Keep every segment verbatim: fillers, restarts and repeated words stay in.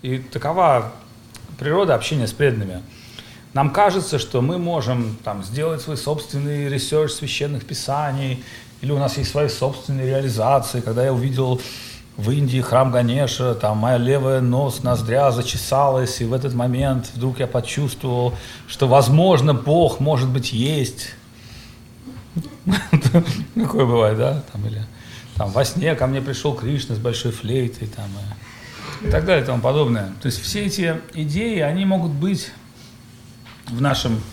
И такова природа общения с преданными. Нам кажется, что мы можем там, сделать свой собственный ресерч священных писаний, или у нас есть свои собственные реализации. Когда я увидел в Индии храм Ганеша, там моя левая нос, ноздря зачесалась, и в этот момент вдруг я почувствовал, что, возможно, Бог, может быть, есть. Такое бывает, да? Там, или там, во сне ко мне пришел Кришна с большой флейтой, там, и, и так далее, и тому подобное. То есть все эти идеи, они могут быть в нашем,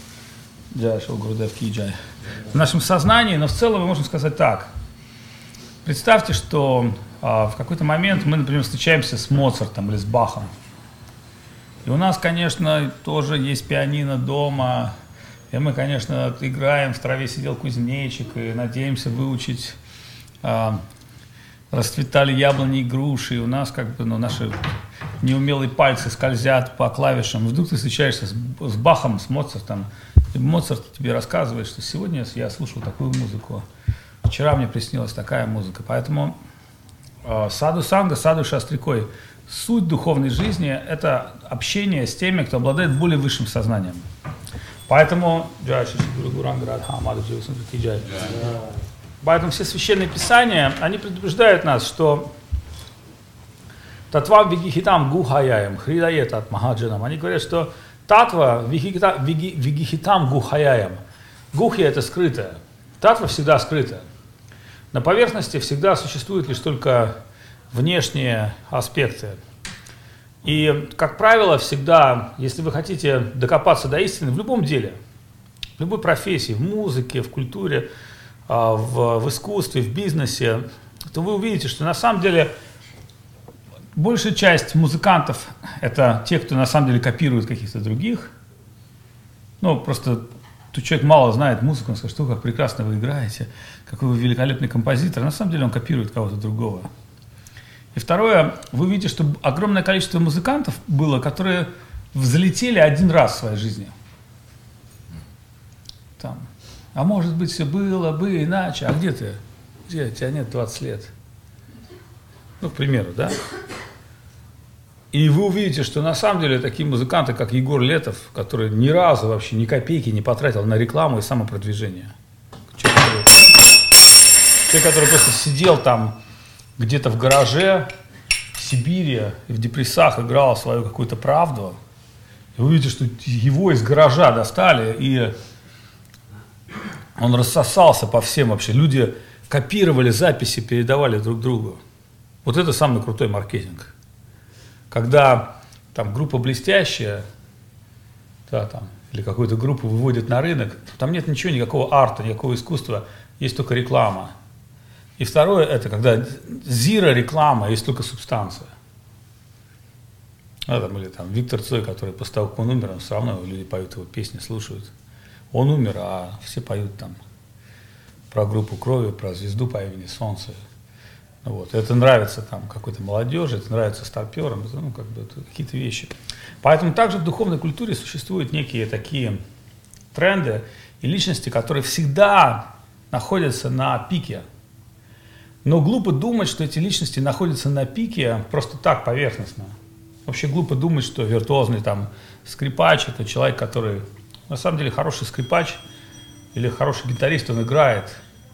в нашем сознании, но в целом мы можем сказать так. Представьте, что а, в какой-то момент мы, например, встречаемся с Моцартом или с Бахом. И у нас, конечно, тоже есть пианино дома, и мы, конечно, играем, в траве сидел кузнечик, и надеемся выучить а, расцветали яблони и груши, и у нас как бы, ну, наши неумелые пальцы скользят по клавишам. Вдруг ты встречаешься с, с Бахом, с Моцартом, и Моцарт тебе рассказывает, что сегодня я слушал такую музыку, вчера мне приснилась такая музыка. Поэтому э, саду санга, саду шастрикой, суть духовной жизни – это общение с теми, кто обладает более высшим сознанием. Поэтому, поэтому все священные писания, они предупреждают нас, что татва вигихитам гухаяем, хридаетат махаджанам. Они говорят, что татва вигихитам гухаяем. Гухи – это скрытое. Татва всегда скрытая. На поверхности всегда существуют лишь только внешние аспекты. И, как правило, всегда, если вы хотите докопаться до истины в любом деле, в любой профессии, в музыке, в культуре, в, в искусстве, в бизнесе, то вы увидите, что на самом деле большая часть музыкантов – это те, кто на самом деле копирует каких-то других. Ну, просто тут человек мало знает музыку, он скажет, что как прекрасно вы играете, какой вы великолепный композитор. На самом деле он копирует кого-то другого. И второе, вы видите, что огромное количество музыкантов было, которые взлетели один раз в своей жизни. Там. А может быть, все было бы иначе. А где ты? Где? Тебя нет двадцать лет. Ну, к примеру, да? И вы увидите, что на самом деле такие музыканты, как Егор Летов, который ни разу вообще ни копейки не потратил на рекламу и самопродвижение. Человек, который, человек, который просто сидел там где-то в гараже в Сибири и в депрессах играл свою какую-то правду. И вы видите, что его из гаража достали, и он рассосался по всем вообще. Люди копировали записи, передавали друг другу. Вот это самый крутой маркетинг. Когда там группа блестящая, да, там, или какую-то группу выводят на рынок, там нет ничего, никакого арта, никакого искусства, есть только реклама. И второе, это когда зира реклама, есть только субстанция. Ну, там, или там Виктор Цой, который после того, как он умер, он все равно люди поют его песни, слушают. Он умер, а все поют там про группу Крови, про звезду по имени Солнце. Вот. Это нравится там какой-то молодежи, это нравится старперам, это, ну, как бы, это какие-то вещи. Поэтому также в духовной культуре существуют некие такие тренды и личности, которые всегда находятся на пике. Но глупо думать, что эти личности находятся на пике просто так, поверхностно. Вообще глупо думать, что виртуозный там скрипач – это человек, который на самом деле хороший скрипач или хороший гитарист, он играет.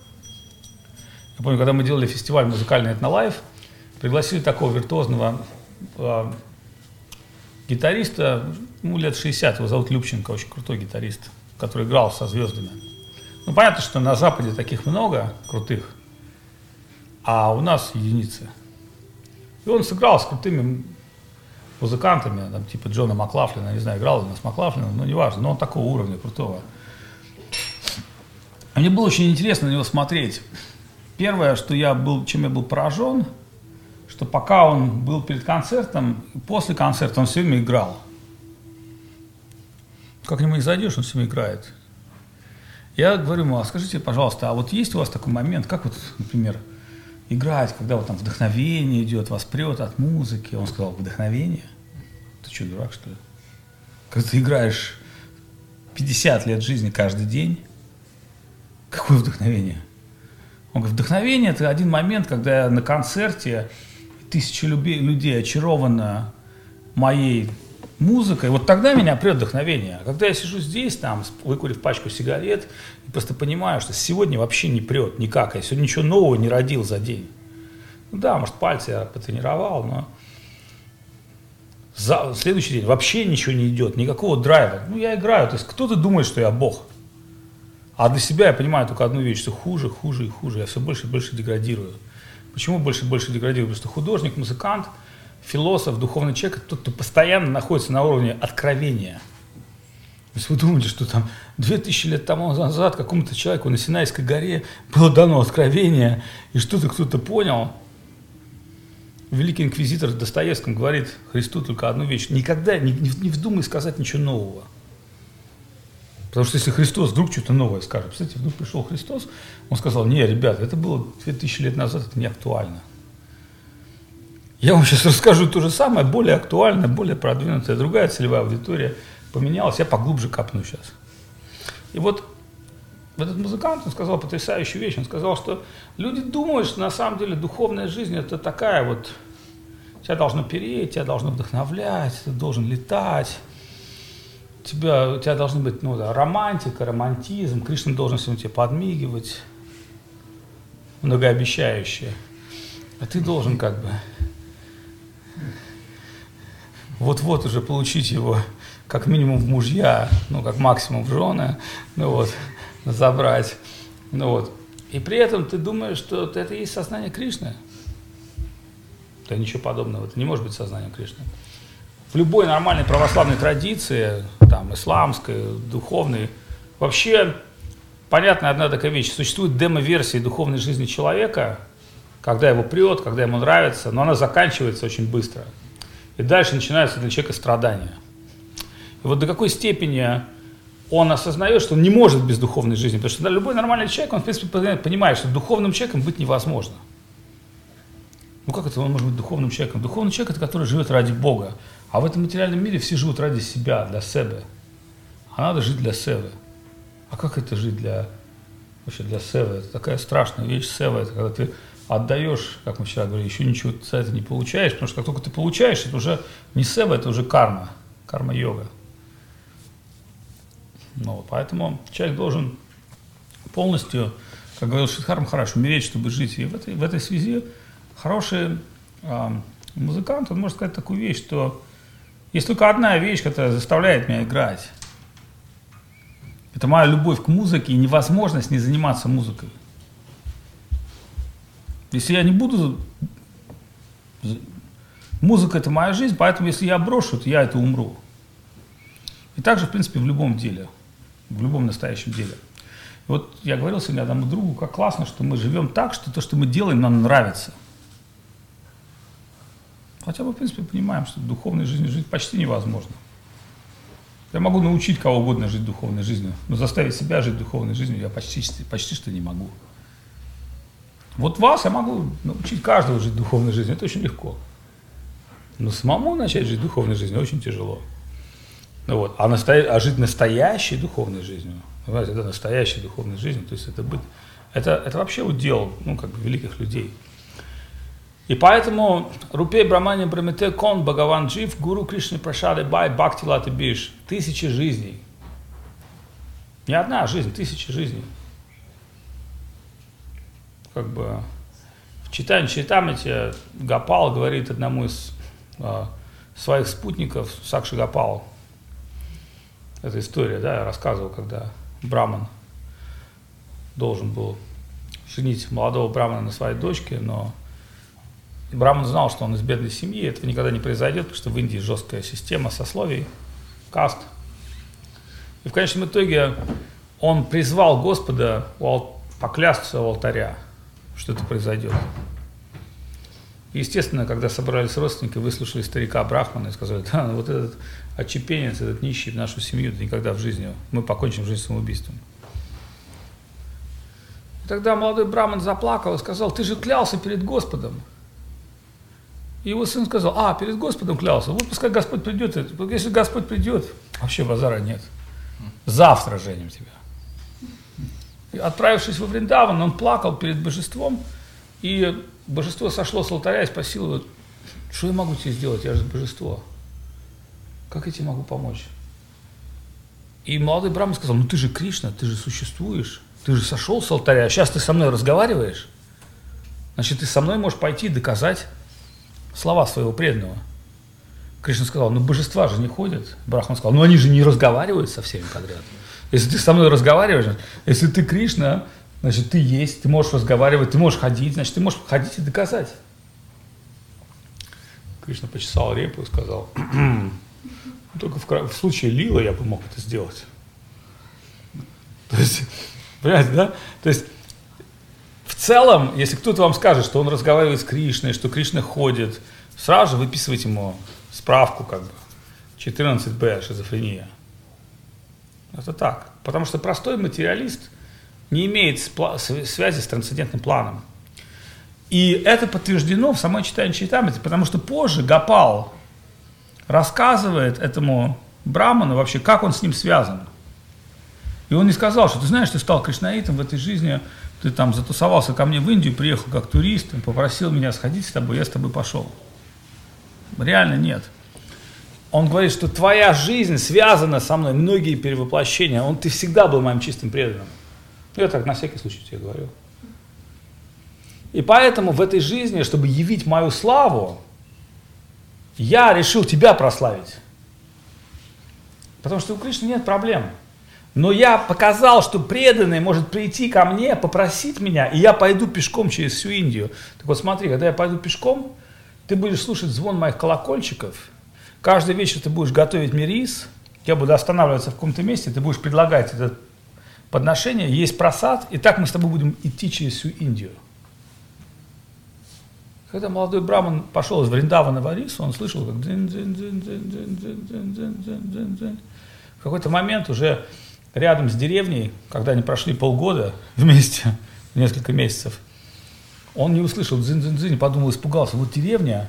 Я помню, когда мы делали фестиваль музыкальный «Этнолайф», пригласили такого виртуозного э, гитариста, ему лет шестьдесят, его зовут Любченко, очень крутой гитарист, который играл со звездами. Ну, понятно, что на Западе таких много крутых, а у нас единицы. И он сыграл с крутыми музыкантами, там, типа Джона Маклафлина, не знаю, играл ли он с Маклафлином, но неважно, но он такого уровня крутого. И мне было очень интересно на него смотреть. Первое, что я был, чем я был поражен, что пока он был перед концертом, после концерта он все время играл. Как к нему не зайдешь, он все время играет. Я говорю ему, а скажите, пожалуйста, а вот есть у вас такой момент, как вот, например, играть, когда вот там вдохновение идет, вас прет от музыки? Он сказал, вдохновение? Ты что, дурак, что ли? Когда ты играешь пятьдесят лет жизни каждый день, какое вдохновение? Он говорит, вдохновение – это один момент, когда на концерте тысячи людей очарованно моей музыкой, вот тогда меня прет вдохновение. А когда я сижу здесь, там, выкурив пачку сигарет, и просто понимаю, что сегодня вообще не прет никак, я сегодня ничего нового не родил за день. Ну да, может, пальцы я потренировал, но за следующий день вообще ничего не идет, никакого драйва. Ну, я играю, то есть кто-то думает, что я бог. А для себя я понимаю только одну вещь, что хуже, хуже и хуже, я все больше и больше деградирую. Почему больше и больше деградирую? Потому что художник, музыкант, философ, духовный человек – это тот, кто постоянно находится на уровне откровения. То есть вы думаете, что там две тысячи лет тому назад какому-то человеку на Синайской горе было дано откровение, и что-то кто-то понял. Великий инквизитор Достоевский говорит Христу только одну вещь: никогда не, не, не вздумай сказать ничего нового. Потому что если Христос вдруг что-то новое скажет, представляете, вдруг пришел Христос, он сказал: не, ребята, это было две тысячи лет назад, это не актуально. Я вам сейчас расскажу то же самое, более актуальное, более продвинутое, другая целевая аудитория поменялась, я поглубже копну сейчас. И вот этот музыкант, он сказал потрясающую вещь, он сказал, что люди думают, что на самом деле духовная жизнь это такая вот, тебя должно переть, тебя должно вдохновлять, ты должен летать, тебя, у тебя должна быть ну, да, романтика, романтизм, Кришна должен сегодня тебе подмигивать, многообещающее, а ты должен как бы вот-вот уже получить его как минимум в мужья, ну как максимум в жены, ну вот, забрать, ну вот. И при этом ты думаешь, что это и есть сознание Кришны. Да ничего подобного, это не может быть сознанием Кришны. В любой нормальной православной традиции, там, исламской, духовной, вообще понятна одна такая вещь. Существует демо-версия духовной жизни человека, когда его прет, когда ему нравится, но она заканчивается очень быстро. И дальше начинаются для человека страдания. И вот до какой степени он осознает, что он не может без духовной жизни, потому что любой нормальный человек, он в принципе понимает, что духовным человеком быть невозможно. Ну как это он может быть духовным человеком? Духовный человек – это который живет ради Бога. А в этом материальном мире все живут ради себя, для себя. А надо жить для себя. А как это жить для, вообще для себя? Это такая страшная вещь себя. Это когда ты отдаешь, как мы вчера говорили, еще ничего за это не получаешь, потому что как только ты получаешь, это уже не себя, это уже карма, карма-йога. Ну, поэтому человек должен полностью, как говорил Шридхар Махарадж, умереть, чтобы жить. И в этой, в этой связи хороший э, музыкант, он может сказать такую вещь, что есть только одна вещь, которая заставляет меня играть. Это моя любовь к музыке и невозможность не заниматься музыкой. Если я не буду... Музыка – это моя жизнь, поэтому если я брошу, то я это умру. И также, в принципе, в любом деле, в любом настоящем деле. И вот я говорил сегодня одному другу, как классно, что мы живем так, что то, что мы делаем, нам нравится. Хотя мы, в принципе, понимаем, что духовной жизнью жить почти невозможно. Я могу научить кого угодно жить духовной жизнью, но заставить себя жить духовной жизнью я почти, почти что не могу. Вот вас я могу научить каждого жить духовной жизнью, это очень легко. Но самому начать жить духовной жизнью очень тяжело. Ну вот. а, настоя... а жить настоящей духовной жизнью, понимаете, это настоящей духовной жизнью, то есть это, быть... это, это вообще удел ну, как бы великих людей. И поэтому Рупей Брамани Брамите Кон Бхагаван Джив Гуру Кришны Прашады Бай Бхакти Лати Биш. Тысячи жизней. Не одна жизнь, тысячи жизней. Как бы в читании Чайтамрите Гопал говорит одному из э, своих спутников, Сакши Гопал. Это история, да, я рассказывал, когда Браман должен был женить молодого Брамана на своей дочке, но Браман знал, что он из бедной семьи, этого никогда не произойдет, потому что в Индии жесткая система сословий, каст. И в конечном итоге он призвал Господа поклясться у алтаря, что это произойдет. И, естественно, когда собрались родственники, выслушали старика Брахмана и сказали: да, ну вот этот отчепенец, этот нищий в нашу семью, да никогда в жизни, мы покончим жизнь самоубийством. И тогда молодой Браман заплакал и сказал: ты же клялся перед Господом. И его сын сказал: а, перед Господом клялся, вот пускай Господь придет, если Господь придет, вообще базара нет, завтра женим тебя. И, отправившись во Вриндаван, он плакал перед божеством, и божество сошло с алтаря и спросило: что я могу тебе сделать, я же божество. как я тебе могу помочь? И молодой браман сказал, ну ты же Кришна, ты же существуешь, ты же сошел с алтаря, сейчас ты со мной разговариваешь, значит, ты со мной можешь пойти доказать слова своего преданного. Кришна сказал, ну божества же не ходят. Брахман сказал, ну они же не разговаривают со всеми подряд. Если ты со мной разговариваешь, если ты Кришна, значит, ты есть, ты можешь разговаривать, ты можешь ходить, значит, ты можешь ходить и доказать. Кришна почесал репу и сказал, только в, в случае лилы я бы мог это сделать. То есть, понимаете, да? То есть, в целом, если кто-то вам скажет, что он разговаривает с Кришной, что Кришна ходит, сразу же выписывайте ему справку, как бы, четырнадцать бэ, шизофрения. Это так. Потому что простой материалист не имеет связи с трансцендентным планом. И это подтверждено в самой читании Чайтамрити, потому что позже Гопал рассказывает этому браману вообще, как он с ним связан. И он не сказал, что ты знаешь, ты стал кришнаитом в этой жизни, ты там затусовался ко мне в Индию, приехал как турист, попросил меня сходить с тобой, я с тобой пошел. Реально нет. Он говорит, что твоя жизнь связана со мной, многие перевоплощения, он, ты всегда был моим чистым преданным. Я так на всякий случай тебе говорю. И поэтому в этой жизни, чтобы явить мою славу, я решил тебя прославить. Потому что у Кришны нет проблем. Но я показал, что преданный может прийти ко мне, попросить меня, и я пойду пешком через всю Индию. Так вот смотри, когда я пойду пешком, ты будешь слушать звон моих колокольчиков, каждый вечер ты будешь готовить мне рис, я буду останавливаться в каком-то месте, ты будешь предлагать это подношение, есть просад, и так мы с тобой будем идти через всю Индию. Когда молодой браман пошел из Вриндавана в Орису, он слышал, как дзин-дзин-дзин-дзин-дзин-дзин-дзин-дзин-дзин. В какой-то момент уже рядом с деревней, когда они прошли полгода вместе, несколько месяцев, он не услышал дзин-дзин-дзин, подумал, испугался. Вот деревня,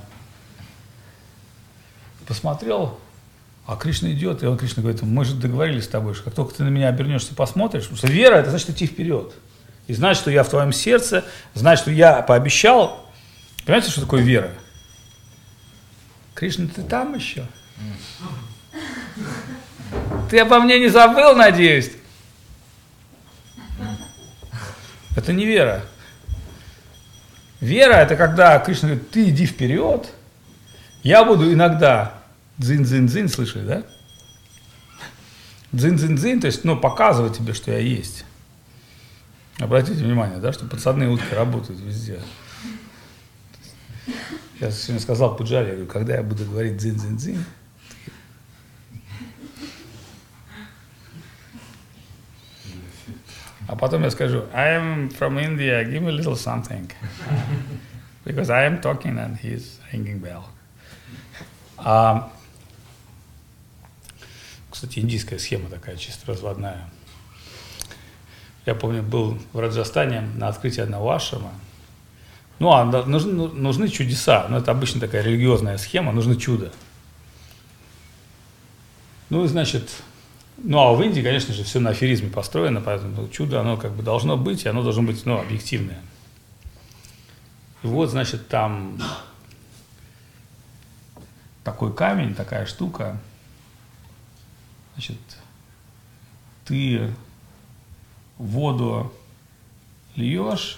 посмотрел, а Кришна идет, и он, Кришна говорит, мы же договорились с тобой, что как только ты на меня обернешься, посмотришь, потому что вера, это значит идти вперед. И знать, что я в твоем сердце, знать, что я пообещал. Понимаете, что такое вера? Кришна, ты там еще? Ты обо мне не забыл, надеюсь? Это не вера. Вера – это когда Кришна говорит, ты иди вперед, я буду иногда дзин-дзин-дзин, слышали, да? Дзин-дзин-дзин, то есть, ну, показывать тебе, что я есть. Обратите внимание, да, что подсадные утки работают везде. Я сегодня сказал Пуджари, я говорю, когда я буду говорить дзин-дзин-дзин, а потом я скажу, I am from India, give me a little something. Because I am talking and he is ringing bell. А, кстати, индийская схема такая, чисто разводная. Я помню, был в Раджастане на открытии одного ашрама. Ну, а нужны, нужны чудеса. Ну, это обычно такая религиозная схема, нужно чудо. Ну, и, значит, ну, а в Индии, конечно же, все на аферизме построено, поэтому чудо, оно как бы должно быть, и оно должно быть, ну, объективное. И вот, значит, там такой камень, такая штука, значит, ты воду льешь,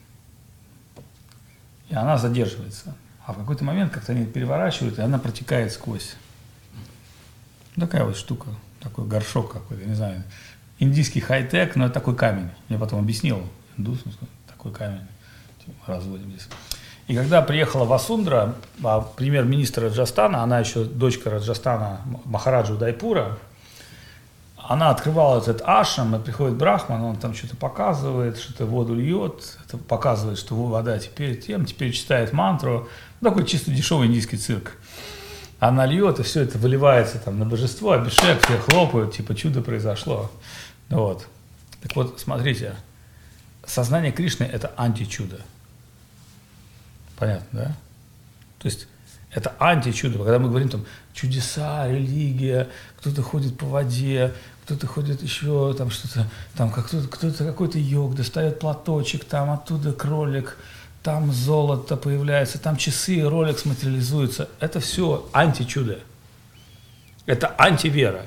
и она задерживается. А в какой-то момент как-то они переворачивают, и она протекает сквозь. Такая вот штука, такой горшок какой-то, не знаю, индийский хай-тек, но это такой камень. Мне потом объяснил индус, такой камень разводим здесь. И когда приехала Васундра, премьер-министр Раджастана, она еще дочка Раджастана, Махараджа Удайпура, она открывала этот ашрам, и приходит брахман, он там что-то показывает, что-то воду льет, это показывает, что вода теперь тем, теперь читает мантру. Ну, такой чисто дешевый индийский цирк. Она льет, и все это выливается там на божество, абишек, все хлопают, типа чудо произошло. Вот. Так вот, смотрите, сознание Кришны – это античудо. Понятно, да? То есть это античудо. Когда мы говорим там чудеса, религия, кто-то ходит по воде, кто-то ходит еще, там что-то, там кто-то, кто-то какой-то йог, достает платочек, там оттуда кролик, там золото появляется, там часы, Rolex материализуется. Это все античудо. Это антивера.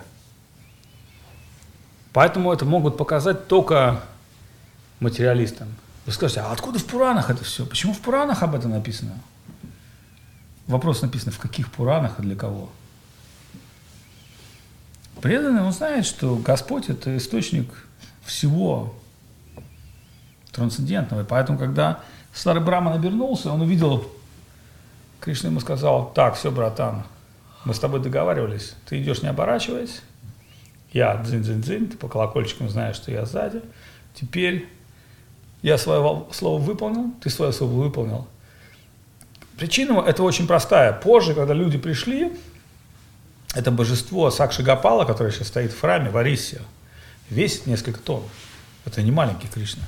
Поэтому это могут показать только материалистам. Вы скажете, а откуда в Пуранах это все? Почему в Пуранах об этом написано? Вопрос написан, в каких Пуранах и для кого? Преданный, он знает, что Господь – это источник всего трансцендентного. И поэтому, когда старый Брахман обернулся, он увидел, Кришна ему сказал, так, все, братан, мы с тобой договаривались, ты идешь не оборачиваясь, я дзынь-дзынь-дзынь, ты по колокольчикам знаешь, что я сзади, теперь я свое слово выполнил, ты свое слово выполнил. Причина это очень простая. Позже, когда люди пришли, это божество Сакши-Гопала, которое сейчас стоит в храме в Ориссе, весит несколько тонн. Это не маленький Кришна.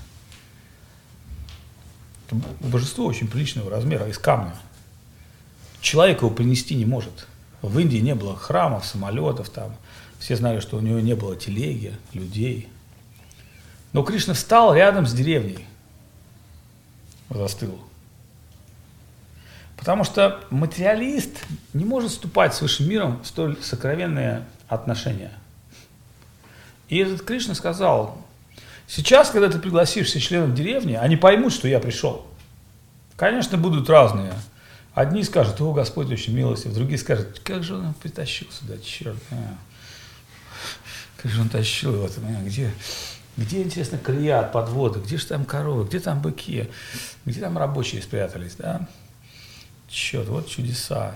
Это божество очень приличного размера, из камня. Человек его принести не может. В Индии не было храмов, самолетов там. Все знали, что у него не было телеги, людей. Но Кришна встал рядом с деревней. Застыл. Потому что материалист не может вступать с высшим миром в столь сокровенные отношения. И этот Кришна сказал, сейчас, когда ты пригласишь всех членов деревни, они поймут, что я пришел. Конечно, будут разные. Одни скажут, о, Господь очень милостив, другие скажут, как же он притащил сюда, черт, а. Как же он тащил его, а, где, где, интересно, колея от подвода, где же там коровы, где там быки, где там рабочие спрятались, да? Черт, вот чудеса.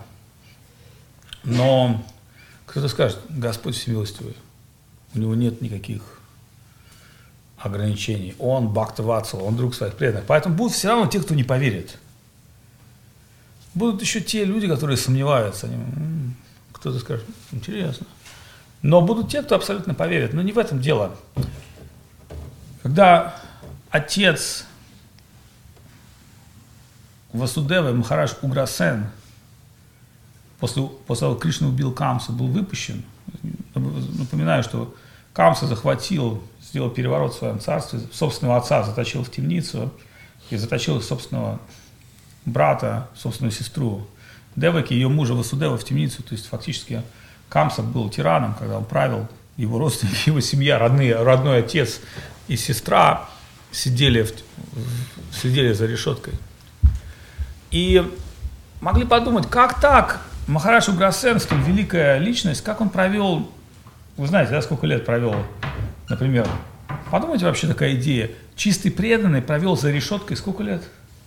Но кто-то скажет, Господь всемилостивый, у него нет никаких ограничений, он Бхакта-Ватсала, он друг своих преданных, поэтому будут все равно те, кто не поверит. Будут еще те люди, которые сомневаются. Они, м-м, кто-то скажет, интересно. Но будут те, кто абсолютно поверит. Но не в этом дело. Когда отец Васудевы, Махарадж Уграсен, после, после того, как Кришна убил Камсу, был выпущен, напоминаю, что Камса захватил, сделал переворот в своем царстве, собственного отца заточил в темницу и заточил собственного брата, собственную сестру Деваки, ее мужа Васудева в темницу. То есть фактически Камса был тираном, когда он правил, его родственники, его семья, родные, родной отец и сестра сидели, в, сидели за решеткой. И могли подумать, как так Махарадж Уграсен, столь великая личность, как он провел, вы знаете, да, сколько лет провел, например, подумайте вообще такая идея, чистый преданный провел за решеткой сколько лет?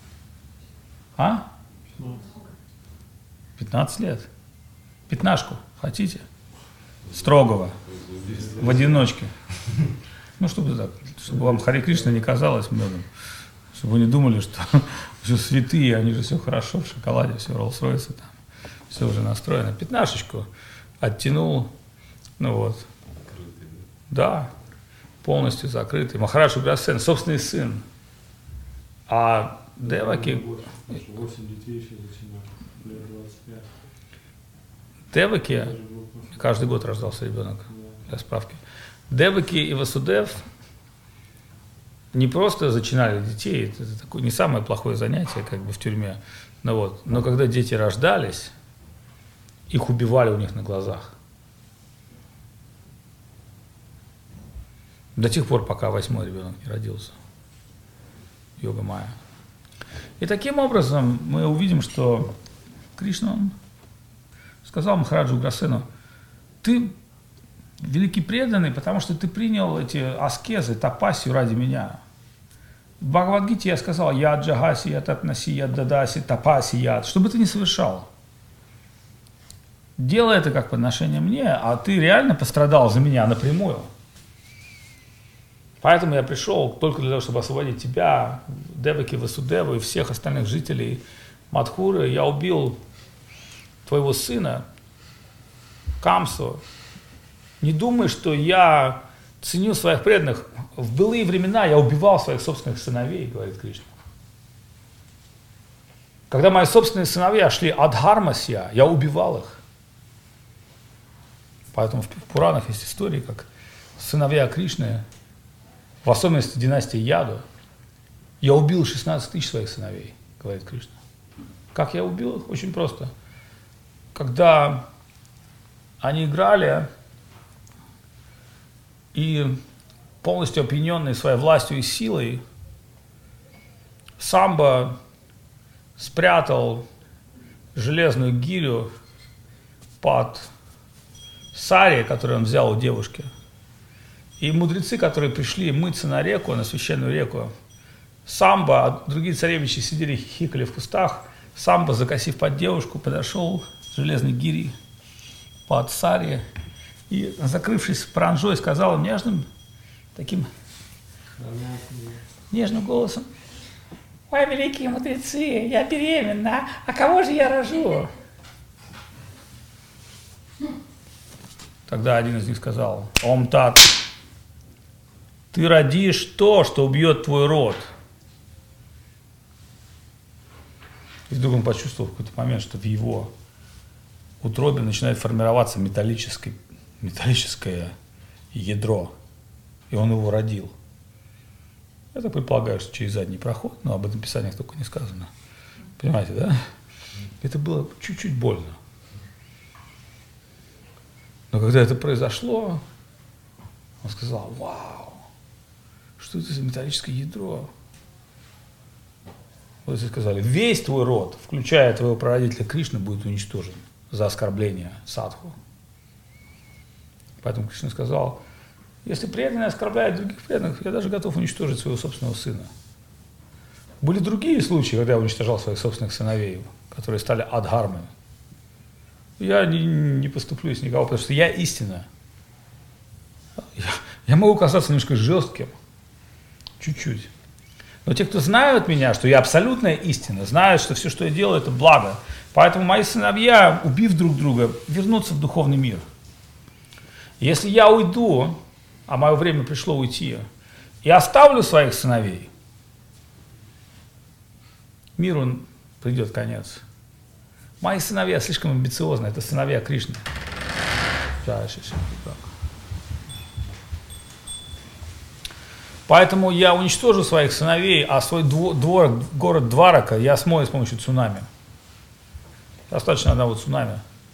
А? пятнадцать лет. Пятнашку хотите? Строгого. В одиночке. Ну, чтобы так, чтобы вам Харе Кришна не казалось медом. Чтобы вы не думали, что все святые, они же все хорошо в шоколаде, все Роллс-Ройсы там. Все уже настроено. Пятнашечку оттянул. Ну вот. Да. Полностью закрытый. Махарадж Уграсен, собственный сын. А Деваки... восемь детей еще зачинали, лет двадцать пять. Деваки, каждый год рождался ребенок, для справки. Деваки и Васудев не просто зачинали детей, это такое не самое плохое занятие, как бы в тюрьме, но, вот, но когда дети рождались, их убивали у них на глазах. До тех пор, пока восьмой ребенок не родился. Йога Майя. И таким образом мы увидим, что Кришна сказал Махараджу Уграсену, ты великий преданный, потому что ты принял эти аскезы, тапасию ради меня. В Бхагавад-гите я сказал, я джагаси, я татнаси, я дадаси, тапаси, я, что бы ты ни совершал. Делай это как подношение мне, а ты реально пострадал за меня напрямую. Поэтому я пришел только для того, чтобы освободить тебя, Деваки, Васудеву и всех остальных жителей Мадхуры. Я убил твоего сына, Камсу. Не думай, что я ценю своих преданных. В былые времена я убивал своих собственных сыновей, говорит Кришна. Когда мои собственные сыновья шли адхармасья, я убивал их. Поэтому в Пуранах есть истории, как сыновья Кришны, в особенности династии Яду, я убил шестнадцать тысяч своих сыновей, говорит Кришна. Как я убил их? Очень просто. Когда они играли, и полностью опьяненный своей властью и силой, Самба спрятал железную гирю под сари, которую он взял у девушки. И мудрецы, которые пришли мыться на реку, на священную реку, Самба, а другие царевичи сидели, хихикали в кустах, Самба, закосив под девушку, подошел с железной гирей под сари и, закрывшись паранжой, сказал нежным, таким нежным голосом: «Ой, великие мудрецы, я беременна, а кого же я рожу?» Тогда один из них сказал: «Ом тат, ты родишь то, что убьет твой род». И вдруг он почувствовал в какой-то момент, что в его утробе начинает формироваться металлическое, металлическое ядро, и он его родил. Я так предполагаю, что через задний проход, но об этом в Писаниях только не сказано. Понимаете, да? Это было чуть-чуть больно. Но когда это произошло, он сказал: «Вау, что это за металлическое ядро?» Вот если сказали: «Весь твой род, включая твоего прародителя Кришны, будет уничтожен за оскорбление садху». Поэтому Кришна сказал: «Если преданные оскорбляют других преданных, я даже готов уничтожить своего собственного сына». Были другие случаи, когда я уничтожал своих собственных сыновей, которые стали адхармами. Я не, не поступлю с никого, потому что я истина. Я, я могу казаться немножко жестким, чуть-чуть. Но те, кто знают меня, что я абсолютная истина, знают, что все, что я делаю, это благо. Поэтому мои сыновья, убив друг друга, вернутся в духовный мир. Если я уйду, а мое время пришло уйти, и оставлю своих сыновей, миру придет конец. Мои сыновья слишком амбициозны, это сыновья Кришны. Поэтому я уничтожу своих сыновей, а свой двор, город Дварака я смою с помощью цунами. Достаточно одного цунами.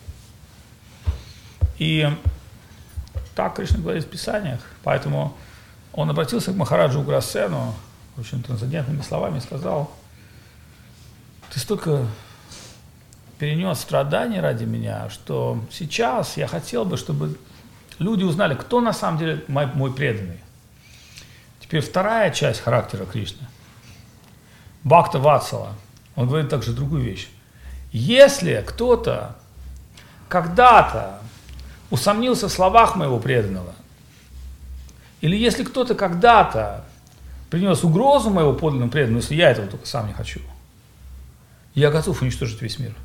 И так Кришна говорит в Писаниях. Поэтому он обратился к Махараджу Уграсену, очень трансцендентными словами, и сказал: «Ты столько перенес страданий ради меня, что сейчас я хотел бы, чтобы люди узнали, кто на самом деле мой, мой преданный». Теперь вторая часть характера Кришны. Бхакта Ватсала. Он говорит также другую вещь. Если кто-то когда-то усомнился в словах моего преданного, или если кто-то когда-то принес угрозу моего подлинному преданному, если я этого только сам не хочу, я готов уничтожить весь мир.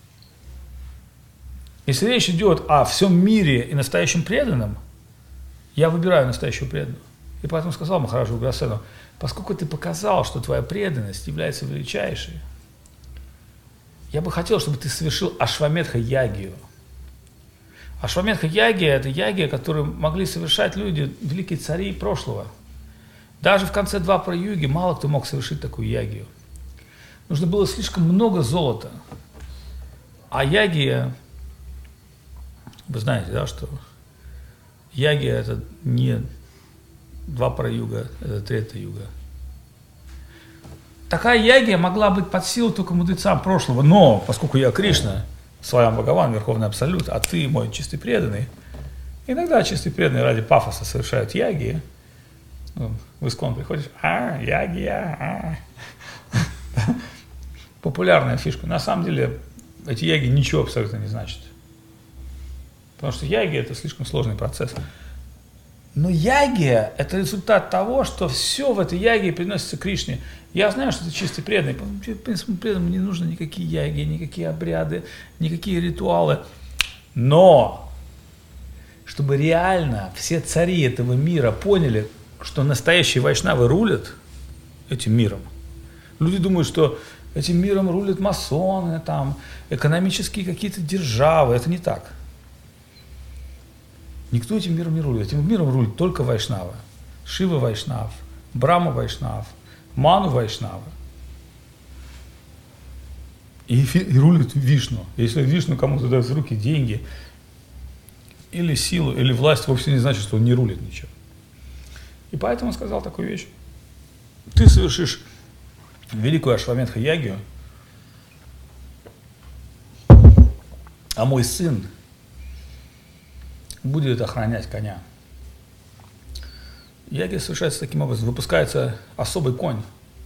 Если речь идет о всем мире и настоящем преданном, я выбираю настоящего преданного. И поэтому сказал Махараджу Уграсену: поскольку ты показал, что твоя преданность является величайшей, я бы хотел, чтобы ты совершил Ашваметха-ягию. Ашваметха-ягия – это ягия, которую могли совершать люди, великие цари прошлого. Даже в конце Двапара-юги мало кто мог совершить такую ягию. Нужно было слишком много золота. А ягия, вы знаете, да, что ягия – это не Двапара-юга, это Трета-юга. Такая ягия могла быть под силу только мудрецам прошлого, но поскольку я Кришна, Сваям Бхагаван, Верховный Абсолют, а ты мой чистый преданный, иногда чистые преданные ради пафоса совершают ягии. В Искон приходишь: а, ягия, а. Популярная фишка. На самом деле эти яги ничего абсолютно не значат. Потому что ягия – это слишком сложный процесс. Но ягия – это результат того, что все в этой ягии приносится Кришне. Я знаю, что ты чистый преданный. В принципе, преданному не нужны никакие ягии, никакие обряды, никакие ритуалы. Но чтобы реально все цари этого мира поняли, что настоящие вайшнавы рулят этим миром. Люди думают, что этим миром рулят масоны, там, экономические какие-то державы. Это не так. Никто этим миром не рулит. Этим миром рулит только вайшнавы. Шива Вайшнав, Брахма Вайшнав, Ману Вайшнава. И, и рулит Вишну. Если Вишну кому-то дает в руки деньги, или силу, или власть вовсе не значит, что он не рулит ничем. И поэтому он сказал такую вещь. Ты совершишь великую Ашваметха-ягью, а мой сын будет охранять коня. Ягья совершается таким образом. Выпускается особый конь.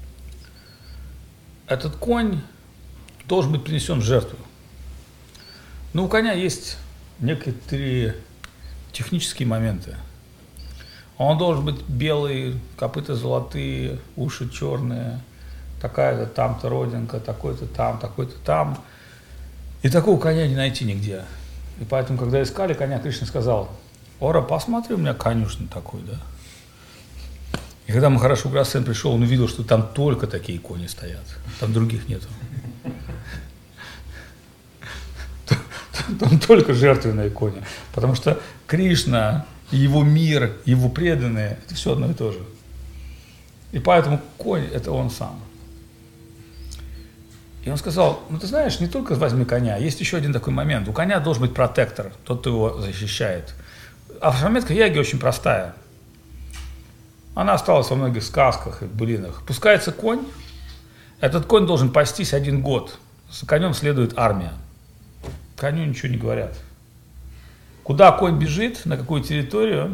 Этот конь должен быть принесен в жертву. Но у коня есть некоторые технические моменты. Он должен быть белый, копыта золотые, уши черные, такая-то там-то родинка, такой-то там, такой-то там. И такого коня не найти нигде. И поэтому, когда искали коня, Кришна сказал: Ора, посмотри, у меня конюшня такой, да. И когда Махараш Уграсен пришел, он увидел, что там только такие кони стоят, там других нету. Там только жертвенные кони. Потому что Кришна, его мир, его преданные, это все одно и то же. И поэтому конь – это он сам. И он сказал: ну ты знаешь, не только возьми коня, есть еще один такой момент. У коня должен быть протектор, тот, кто его защищает. А Ашваметха-ягья очень простая. Она осталась во многих сказках и былинах. Пускается конь, этот конь должен пастись один год. За конем следует армия. Коню ничего не говорят. Куда конь бежит, на какую территорию,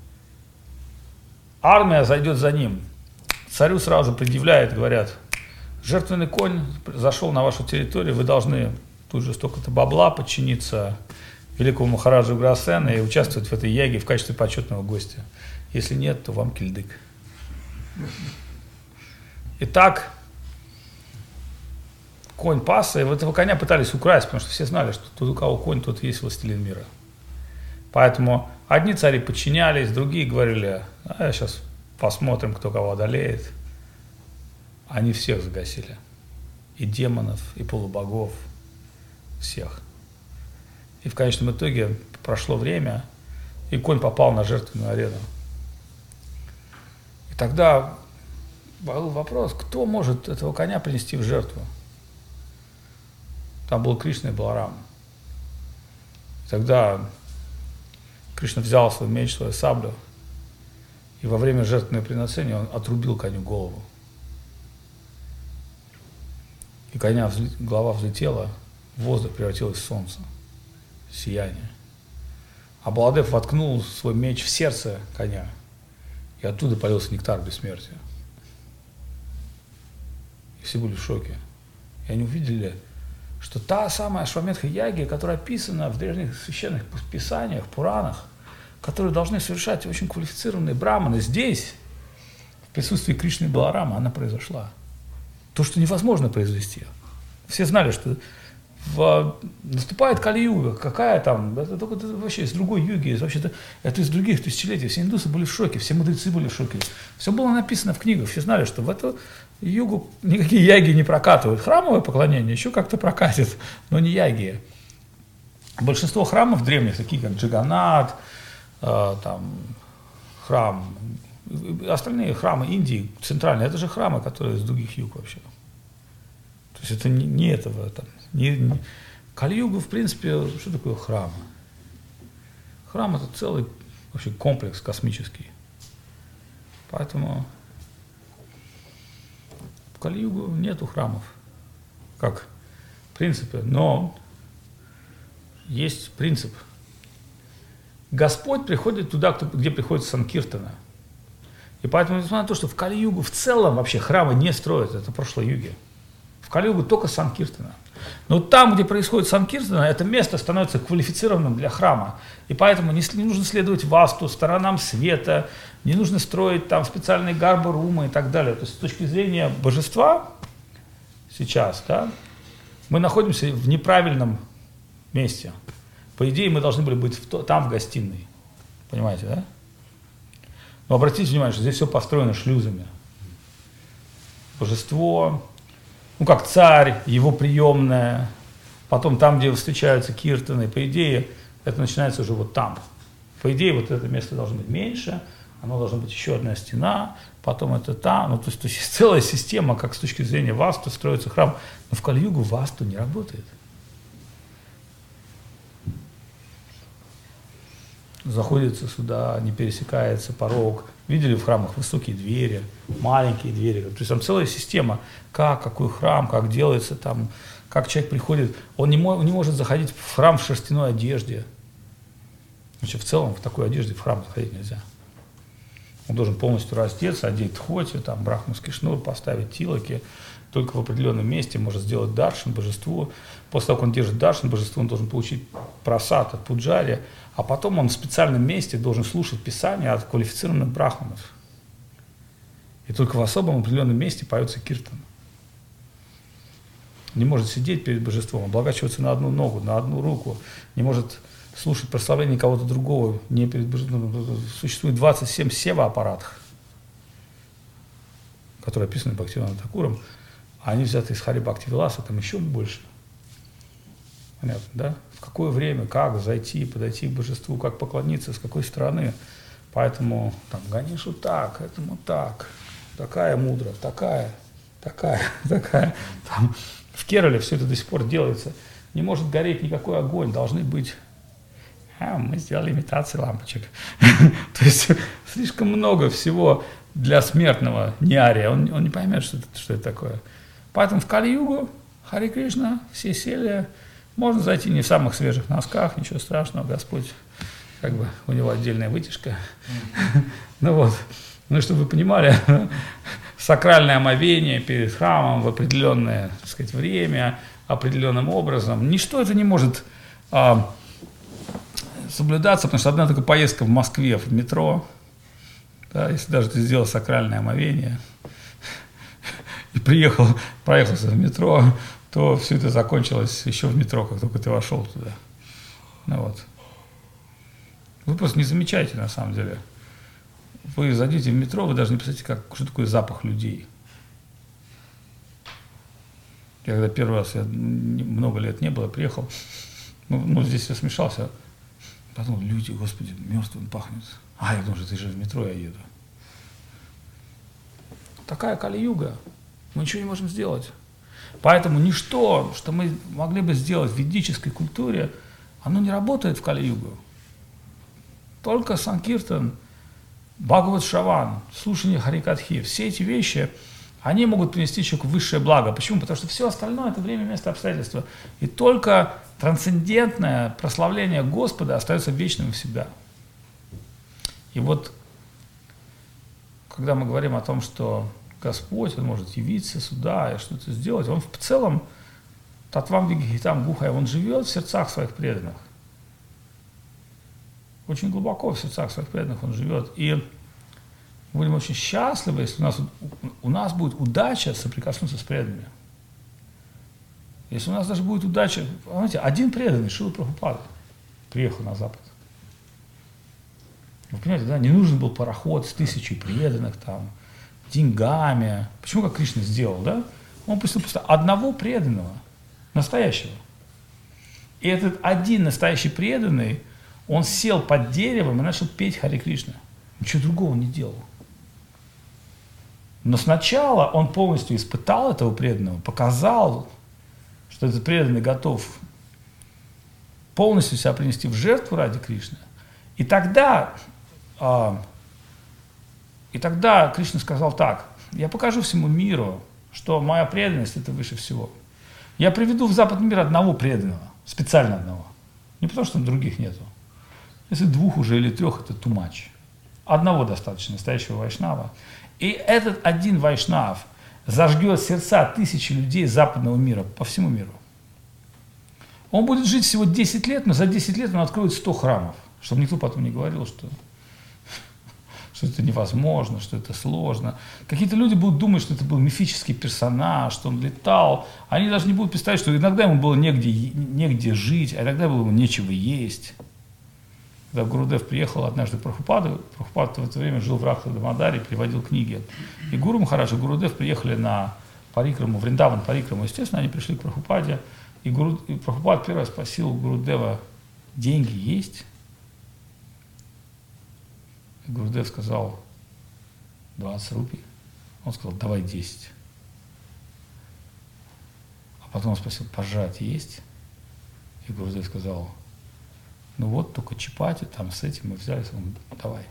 армия зайдет за ним. Царю сразу же предъявляет, говорят: жертвенный конь зашел на вашу территорию, вы должны тут же столько-то бабла подчиниться великому Махараджу Уграсена и участвовать в этой яге в качестве почетного гостя. Если нет, то вам кильдык. Итак, конь пасся, и вот этого коня пытались украсть, потому что все знали, что тот, у кого конь, тот и есть властелин мира. Поэтому одни цари подчинялись, другие говорили: а сейчас посмотрим, кто кого одолеет. Они всех загасили. И демонов, и полубогов, всех. И в конечном итоге прошло время, и конь попал на жертвенную арену. И тогда был вопрос, кто может этого коня принести в жертву? Там был Кришна и Баларам. Тогда Кришна взял свой меч, свою саблю, и во время жертвенного приношения он отрубил коню голову. И коня взл... голова взлетела, в воздух превратилась в солнце, в сияние. А Баладев воткнул свой меч в сердце коня, и оттуда полился нектар бессмертия. И все были в шоке. И они увидели, что та самая Ашваметха-ягья, которая описана в древних священных писаниях, Пуранах, которые должны совершать очень квалифицированные браманы, здесь, в присутствии Кришны и Баларама, она произошла. То, что невозможно произвести. Все знали, что в, наступает Кали-юга, какая там, это, это, это вообще из другой юги, вообще-то, это из других тысячелетий. Все индусы были в шоке, все мудрецы были в шоке. Все было написано в книгах, все знали, что в эту югу никакие яги не прокатывают. Храмовое поклонение еще как-то прокатит, но не яги. Большинство храмов древних, такие как Джаганнат, э, там, храм, остальные храмы Индии, центральные, это же храмы, которые из других юг вообще. То есть это не, не этого. Там, не, не... Кали-юга, в принципе, что такое храм? Храм – это целый вообще комплекс космический. Поэтому в Кали-югу нету храмов, как в принципе, но есть принцип. Господь приходит туда, где приходит Санкиртана. И поэтому, несмотря на то, что в Кали-югу в целом вообще храмы не строят, это прошлой юге. В Кали-югу только Санкиртана. Но там, где происходит Санкиртана, это место становится квалифицированным для храма. И поэтому не, не нужно следовать васту, сторонам света, не нужно строить там специальные гарбы-румы и так далее. То есть с точки зрения божества сейчас, да, мы находимся в неправильном месте. По идее, мы должны были быть в то, там, в гостиной. Понимаете, да? Но обратите внимание, что здесь все построено шлюзами. Божество, ну как царь, его приемная, потом там, где встречаются киртаны, по идее, это начинается уже вот там. По идее, вот это место должно быть меньше, оно должна быть еще одна стена, потом это там. Ну, то есть, то есть целая система, как с точки зрения васту строится храм. Но в Кали-югу васту не работает. заходится сюда, не пересекается порог. Видели в храмах высокие двери, маленькие двери. То есть там целая система, как, какой храм, как делается там, как человек приходит. Он не, мо- не может заходить в храм в шерстяной одежде. Значит, в целом в такой одежде в храм заходить нельзя. Он должен полностью раздеться, одеть тхоти, там, брахманский шнур, поставить тилоки. Только в определенном месте может сделать даршан божеству. После того, как он держит даршан божеству, он должен получить прасад от пуджари, а потом он в специальном месте должен слушать писания от квалифицированных брахманов. И только в особом определенном месте поется киртан. Не может сидеть перед божеством, облагачиваться на одну ногу, на одну руку, не может слушать прославление кого-то другого. Не перед божеством. Существует двадцать семь сева-аппаратов, которые описаны Бхактивинодом Тхакуром. А они взяты из Хари Бхакти Виласа, там еще больше. Понятно, да? В какое время, как зайти, подойти к божеству, как поклониться, с какой стороны. Поэтому там Ганешу так, этому так, такая мудрость, такая, такая, такая. Там, в Керале все это до сих пор делается. Не может гореть никакой огонь, должны быть... А, мы сделали имитации лампочек. То есть слишком много всего для смертного неария. Он, он не поймет, что это, что это такое. Поэтому в Кали-югу, Хари Кришна, все сели, можно зайти не в самых свежих носках, ничего страшного, Господь, как бы у него отдельная вытяжка. Ну вот, ну чтобы вы понимали, сакральное омовение перед храмом в определенное, так сказать, время, определенным образом, ничто это не может а, соблюдаться, потому что одна только поездка в Москве в метро, да, если даже ты сделал сакральное омовение, и приехал, проехался в метро, то все это закончилось еще в метро, как только ты вошел туда. Ну вот. Вы просто не замечаете, на самом деле. Вы зайдете в метро, вы даже не представляете, как, что такое запах людей. Я когда первый раз, я много лет не было, приехал, ну, ну здесь я смешался, подумал, люди, господи, мертвым пахнет. А, я думаю, что ты же в метро, я еду. Такая Кали-юга. Мы ничего не можем сделать. Поэтому ничто, что мы могли бы сделать в ведической культуре, оно не работает в Кали-югу. Только санкиртан, Бхагават Шраван, слушание Харикатхи, все эти вещи, они могут принести человеку высшее благо. Почему? Потому что все остальное – это время, место, обстоятельства. И только трансцендентное прославление Господа остается вечным всегда. И вот, когда мы говорим о том, что Господь, Он может явиться сюда и что-то сделать, Он в целом, Татвам Вигихитам Гухай, Он живет в сердцах своих преданных. Очень глубоко в сердцах своих преданных Он живет. И мы будем очень счастливы, если у нас, у нас будет удача соприкоснуться с преданными. Если у нас даже будет удача, знаете, один преданный, Шрила Прабхупада, приехал на Запад. Вы понимаете, да, не нужен был пароход с тысячей преданных там, деньгами. Почему как Кришна сделал, да? Он пустил просто одного преданного, настоящего. И этот один настоящий преданный, он сел под деревом и начал петь Хари Кришна. Ничего другого не делал. Но сначала он полностью испытал этого преданного, показал, что этот преданный готов полностью себя принести в жертву ради Кришны. И тогда... И тогда Кришна сказал так: я покажу всему миру, что моя преданность – это выше всего. Я приведу в западный мир одного преданного, специально одного. Не потому, что там других нету. Если двух уже или трех – это too much. Одного достаточно, настоящего вайшнава. И этот один вайшнав зажгет сердца тысячи людей западного мира, по всему миру. Он будет жить всего десять лет, но за десять лет он откроет сто храмов, чтобы никто потом не говорил, что... что это невозможно, что это сложно. Какие-то люди будут думать, что это был мифический персонаж, что он летал. Они даже не будут представлять, что иногда ему было негде, негде жить, а иногда было ему нечего есть. Когда Гурудев приехал однажды в Прабхупаду, Прабхупад в это время жил в Радха-Дамадаре, переводил книги. И Гуру Махарадж и Гурудев приехали на парикраму, Вриндаван парикраму. Естественно, они пришли к Прабхупаде. И, Гуру, и Прабхупад первый раз спросил Гурудева: деньги есть? Гурудев сказал: двадцать рупий. Он сказал: давай десять. А потом он спросил: пожрать есть? И Гурудев сказал: Ну вот только Чапати, там с этим мы взялись, он говорит, давай.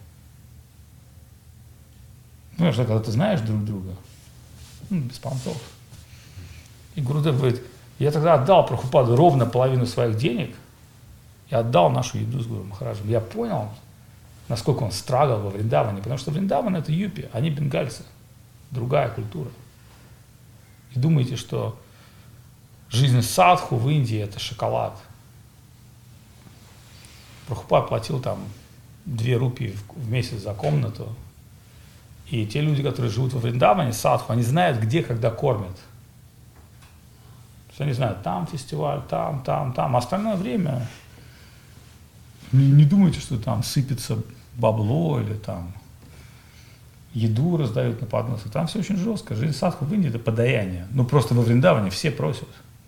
Понимаешь, когда ты знаешь друг друга, ну, без понтов. И Гурудев говорит, я тогда отдал Прабхупаду ровно половину своих денег, и отдал нашу еду с Гуру Махараджем. Я понял, насколько он страгал во Вриндаване, потому что Вриндаван это юпи, они бенгальцы, другая культура. И думаете, что жизнь садху в Индии это шоколад. Прабхупад платил там две рупии в месяц за комнату. И те люди, которые живут во Вриндаване, садху, они знают, где, когда кормят. То есть они знают, там фестиваль, там, там, там. А остальное время не, не думайте, что там сыпется бабло или там еду раздают на подносы. Там все очень жестко. Жизнь садху в Индии это подаяние. Ну просто во Вриндаване все просят.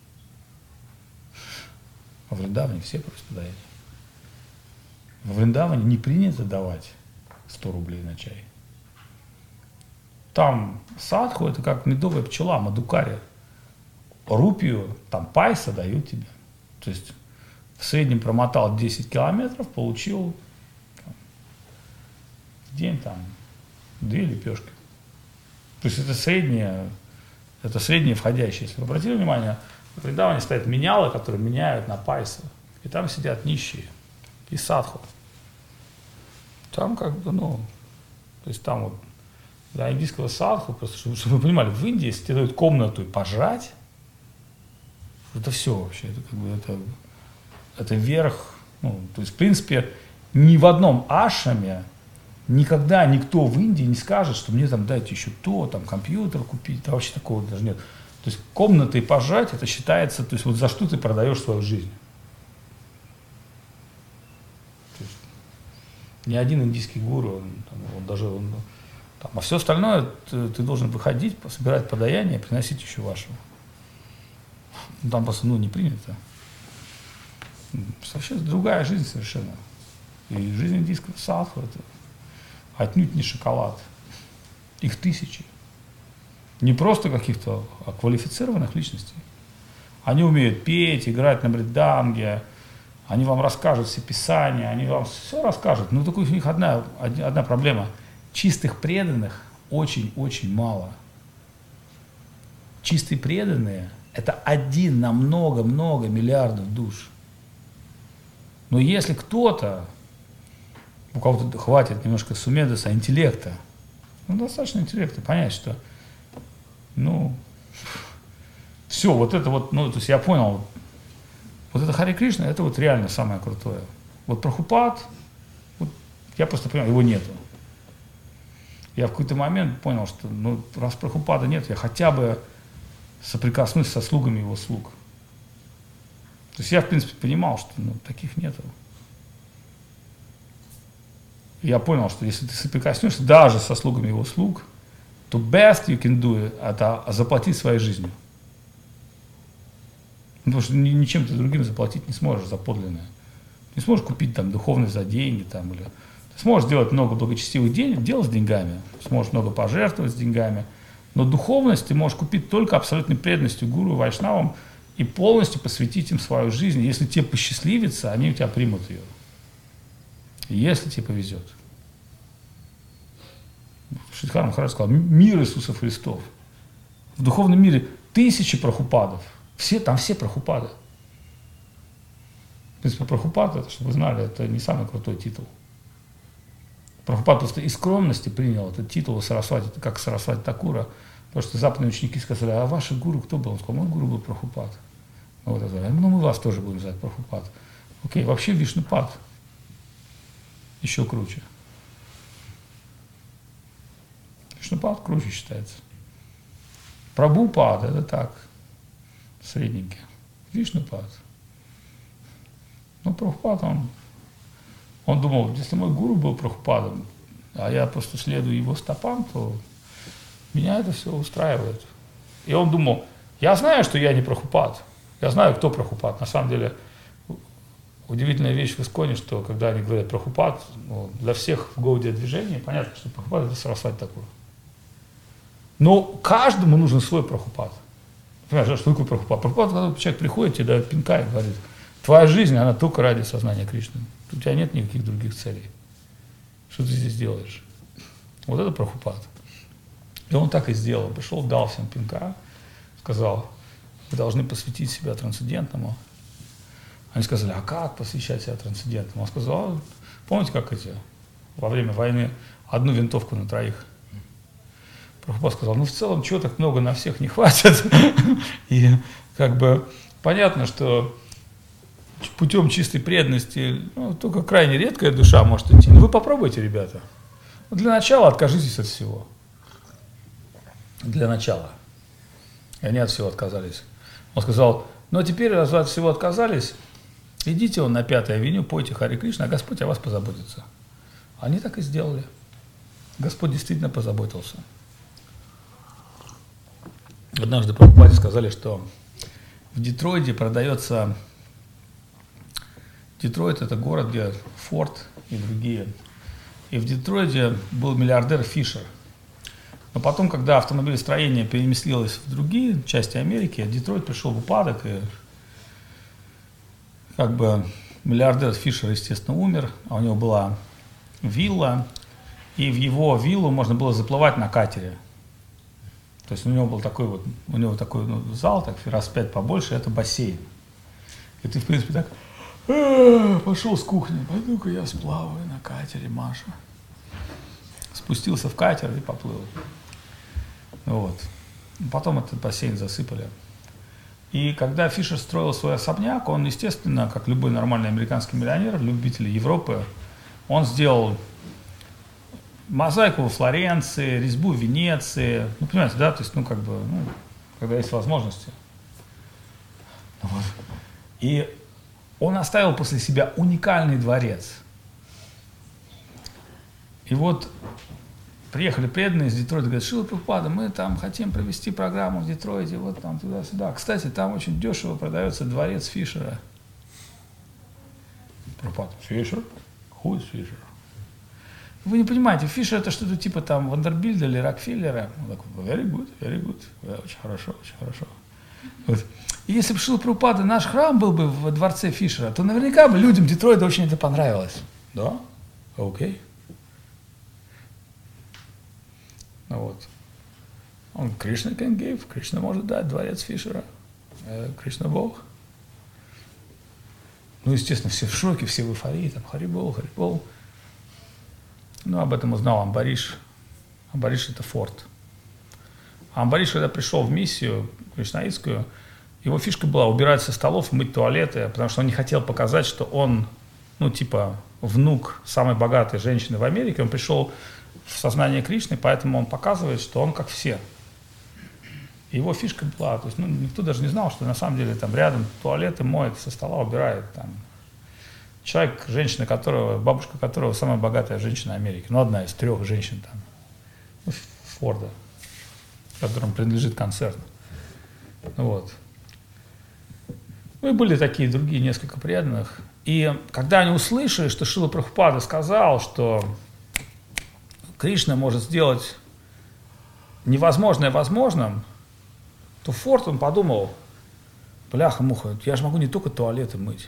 Во Вриндаване все просят подаяние. Во Вриндаване не принято давать сто рублей на чай. Там садху это как медовая пчела, мадукари. Рупию, там пайса дают тебе. То есть в среднем промотал десять километров, получил там, в день там две лепешки. То есть это среднее, это среднее входящее. Если вы обратили внимание, в Вриндаване стоят менялы, которые меняют на пайса. И там сидят нищие. И садху. Там как бы, ну, то есть там вот для индийского садху, просто чтобы, чтобы вы понимали, в Индии, если тебе дают комнату и пожрать, это все вообще, это как бы, это, это верх, ну, то есть, в принципе, ни в одном ашраме никогда никто в Индии не скажет, что мне там дайте еще то, там, компьютер купить, да, вообще такого даже нет. То есть, комната и пожрать, это считается, то есть, вот за что ты продаешь свою жизнь. То есть, ни один индийский гуру, он, там, он даже, он, там, а все остальное ты, ты должен выходить, собирать подаяние, приносить еще вашего. Там просто, ну, не принято. Вообще другая жизнь совершенно. И жизнь индийского садху это отнюдь не шоколад. Их тысячи. Не просто каких-то, а квалифицированных личностей. Они умеют петь, играть на мриданге, они вам расскажут все писания, они вам все расскажут. Но только у них одна, одна проблема. Чистых преданных очень-очень мало. Чистые преданные – это один на много-много миллиардов душ. Но если кто-то, у кого-то хватит немножко сумедоса, интеллекта, ну, достаточно интеллекта, понять, что, ну, все, вот это вот, ну, то есть я понял, вот это Харе Кришна, это вот реально самое крутое. Вот Прабхупад, вот, я просто понял, его нету. Я в какой-то момент понял, что, ну, раз Прабхупада нет, я хотя бы соприкоснусь со слугами его слуг. То есть я, в принципе, понимал, что, ну, таких нету. Я понял, что если ты соприкоснешься даже со слугами его слуг, то best you can do это заплатить своей жизнью. Потому что ничем ты другим заплатить не сможешь за подлинное. Не сможешь купить там духовность за деньги, там, или ты сможешь сделать много благочестивых денег, дел с деньгами, сможешь много пожертвовать с деньгами, но духовность ты можешь купить только абсолютной преданностью гуру, вайшнавам и полностью посвятить им свою жизнь. Если тебе посчастливится, они у тебя примут ее. Если тебе повезет. Шридхар Махарадж сказал, мир Иисуса Христов. В духовном мире тысячи прабхупадов. Все, там все прабхупады. В принципе, прабхупад, это, чтобы вы знали, это не самый крутой титул. Прабхупад просто из скромности принял этот титул Сарасвати, как Сарасвати Такура, потому что западные ученики сказали, а ваши гуру кто был? Он сказал, мой гуру был Прабхупад. Ну, вот это, ну мы вас тоже будем звать Прабхупад. Окей, вообще Вишнупад еще круче. Вишнупад круче считается. Прабхупад это так, средненький. Вишнупад. Ну, Прабхупад, он, он думал, если мой гуру был Прабхупадом, а я просто следую его стопам, то меня это все устраивает. И он думал, я знаю, что я не Прабхупад, я знаю, кто Прабхупад. На самом деле, удивительная вещь в Исконе, что когда они говорят Прабхупад, ну, для всех в Гаудия движении понятно, что Прабхупад это Сарасвати Такур. Но каждому нужен свой Прабхупад. Понимаешь, что такое Прабхупад? Прабхупад, когда человек приходит, тебе дает пинка и говорит, Твоя жизнь, она только ради сознания Кришны. У тебя нет никаких других целей. Что ты здесь делаешь? Вот это Прабхупад. И он так и сделал. Пришел, дал всем пинка, сказал, вы должны посвятить себя трансцендентному. Они сказали, а как посвящать себя трансцендентному? Он сказал, помните, как эти во время войны одну винтовку на троих? Прабхупад сказал, ну в целом, чего так много на всех не хватит. И как бы понятно, что путем чистой преданности ну, только крайне редкая душа может идти. Ну вы попробуйте, ребята. Для начала откажитесь от всего. Для начала. И они от всего отказались. Он сказал, ну а теперь, раз вы от всего отказались, идите он на Пятой авеню, пойте Харе Кришна, а Господь о вас позаботится. Они так и сделали. Господь действительно позаботился. Однажды Прабхупаде сказали, что в Детройте продается... Детройт – это город, где Форд и другие. И в Детройте был миллиардер Фишер. Но потом, когда автомобилестроение переместилось в другие части Америки, Детройт пришел в упадок, и как бы миллиардер Фишер, естественно, умер, а у него была вилла, и в его виллу можно было заплывать на катере. То есть у него был такой вот, у него такой ну, зал, так раз в пять побольше, это бассейн. И ты, в принципе, так, пошел с кухни, пойду-ка я сплаваю на катере, Маша. Спустился в катер и поплыл. Вот. Потом этот бассейн засыпали. И когда Фишер строил свой особняк, он, естественно, как любой нормальный американский миллионер, любитель Европы, он сделал мозаику во Флоренции, резьбу в Венеции. Ну, понимаете, да, то есть, ну, как бы, ну, когда есть возможности. Вот. И он оставил после себя уникальный дворец. И вот приехали преданные из Детройта, говорят, Шрила Прабхупада, мы там хотим провести программу в Детройте, вот там туда-сюда. Кстати, там очень дешево продается дворец Фишера. Прабхупада, Фишер? Who is Фишер? Вы не понимаете, Фишер это что-то типа там Вандербильда или Рокфеллера. Он такой, very good, very good, очень хорошо, очень хорошо. Вот. И если бы Шрила Прабхупада, наш храм был бы во дворце Фишера, то наверняка бы людям Детройта очень это понравилось. Да? Окей. Ну вот. Он Кришна can give, Кришна может дать дворец Фишера. Кришна Бог. Ну, естественно, все в шоке, все в эйфории, там, Харибол, Харибол. Ну, об этом узнал Амбариш. Амбариш это Форд. А Амбариш, когда пришел в миссию кришнаитскую, его фишка была убирать со столов, мыть туалеты, потому что он не хотел показать, что он, ну, типа, внук самой богатой женщины в Америке. Он пришел в сознание Кришны, поэтому он показывает, что он как все. Его фишка была, то есть, ну, никто даже не знал, что на самом деле там рядом туалеты моет, со стола убирает. Там. Человек, женщина которого, бабушка которого самая богатая женщина Америки, ну, одна из трех женщин там, ну, Форда, которому принадлежит концерн. Вот. Ну и были такие другие несколько преданных. И когда они услышали, что Шрила Прабхупада сказал, что Кришна может сделать невозможное возможным, то Форд, он подумал, бляха-муха, я же могу не только туалеты мыть.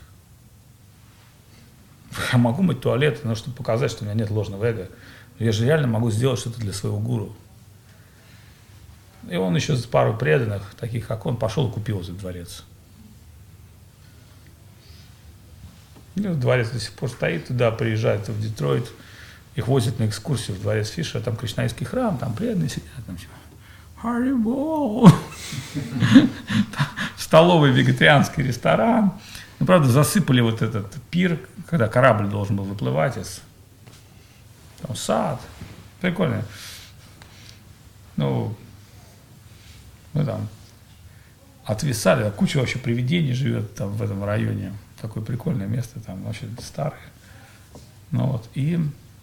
Я могу мыть туалеты, но чтобы показать, что у меня нет ложного эго. Я же реально могу сделать что-то для своего гуру. И он еще с пару преданных, таких как он, пошел и купил этот дворец. И дворец до сих пор стоит, туда приезжают в Детройт, их возят на экскурсию в дворец Фишера, там кришнаитский храм, там преданные сидят, там все. Харибол! Столовый вегетарианский ресторан. Ну, правда, засыпали вот этот пир, когда корабль должен был выплывать из... Там сад. Прикольно. Ну, мы там отвисали, а куча вообще привидений живет там в этом районе. Такое прикольное место, там вообще старое. Ну вот, и...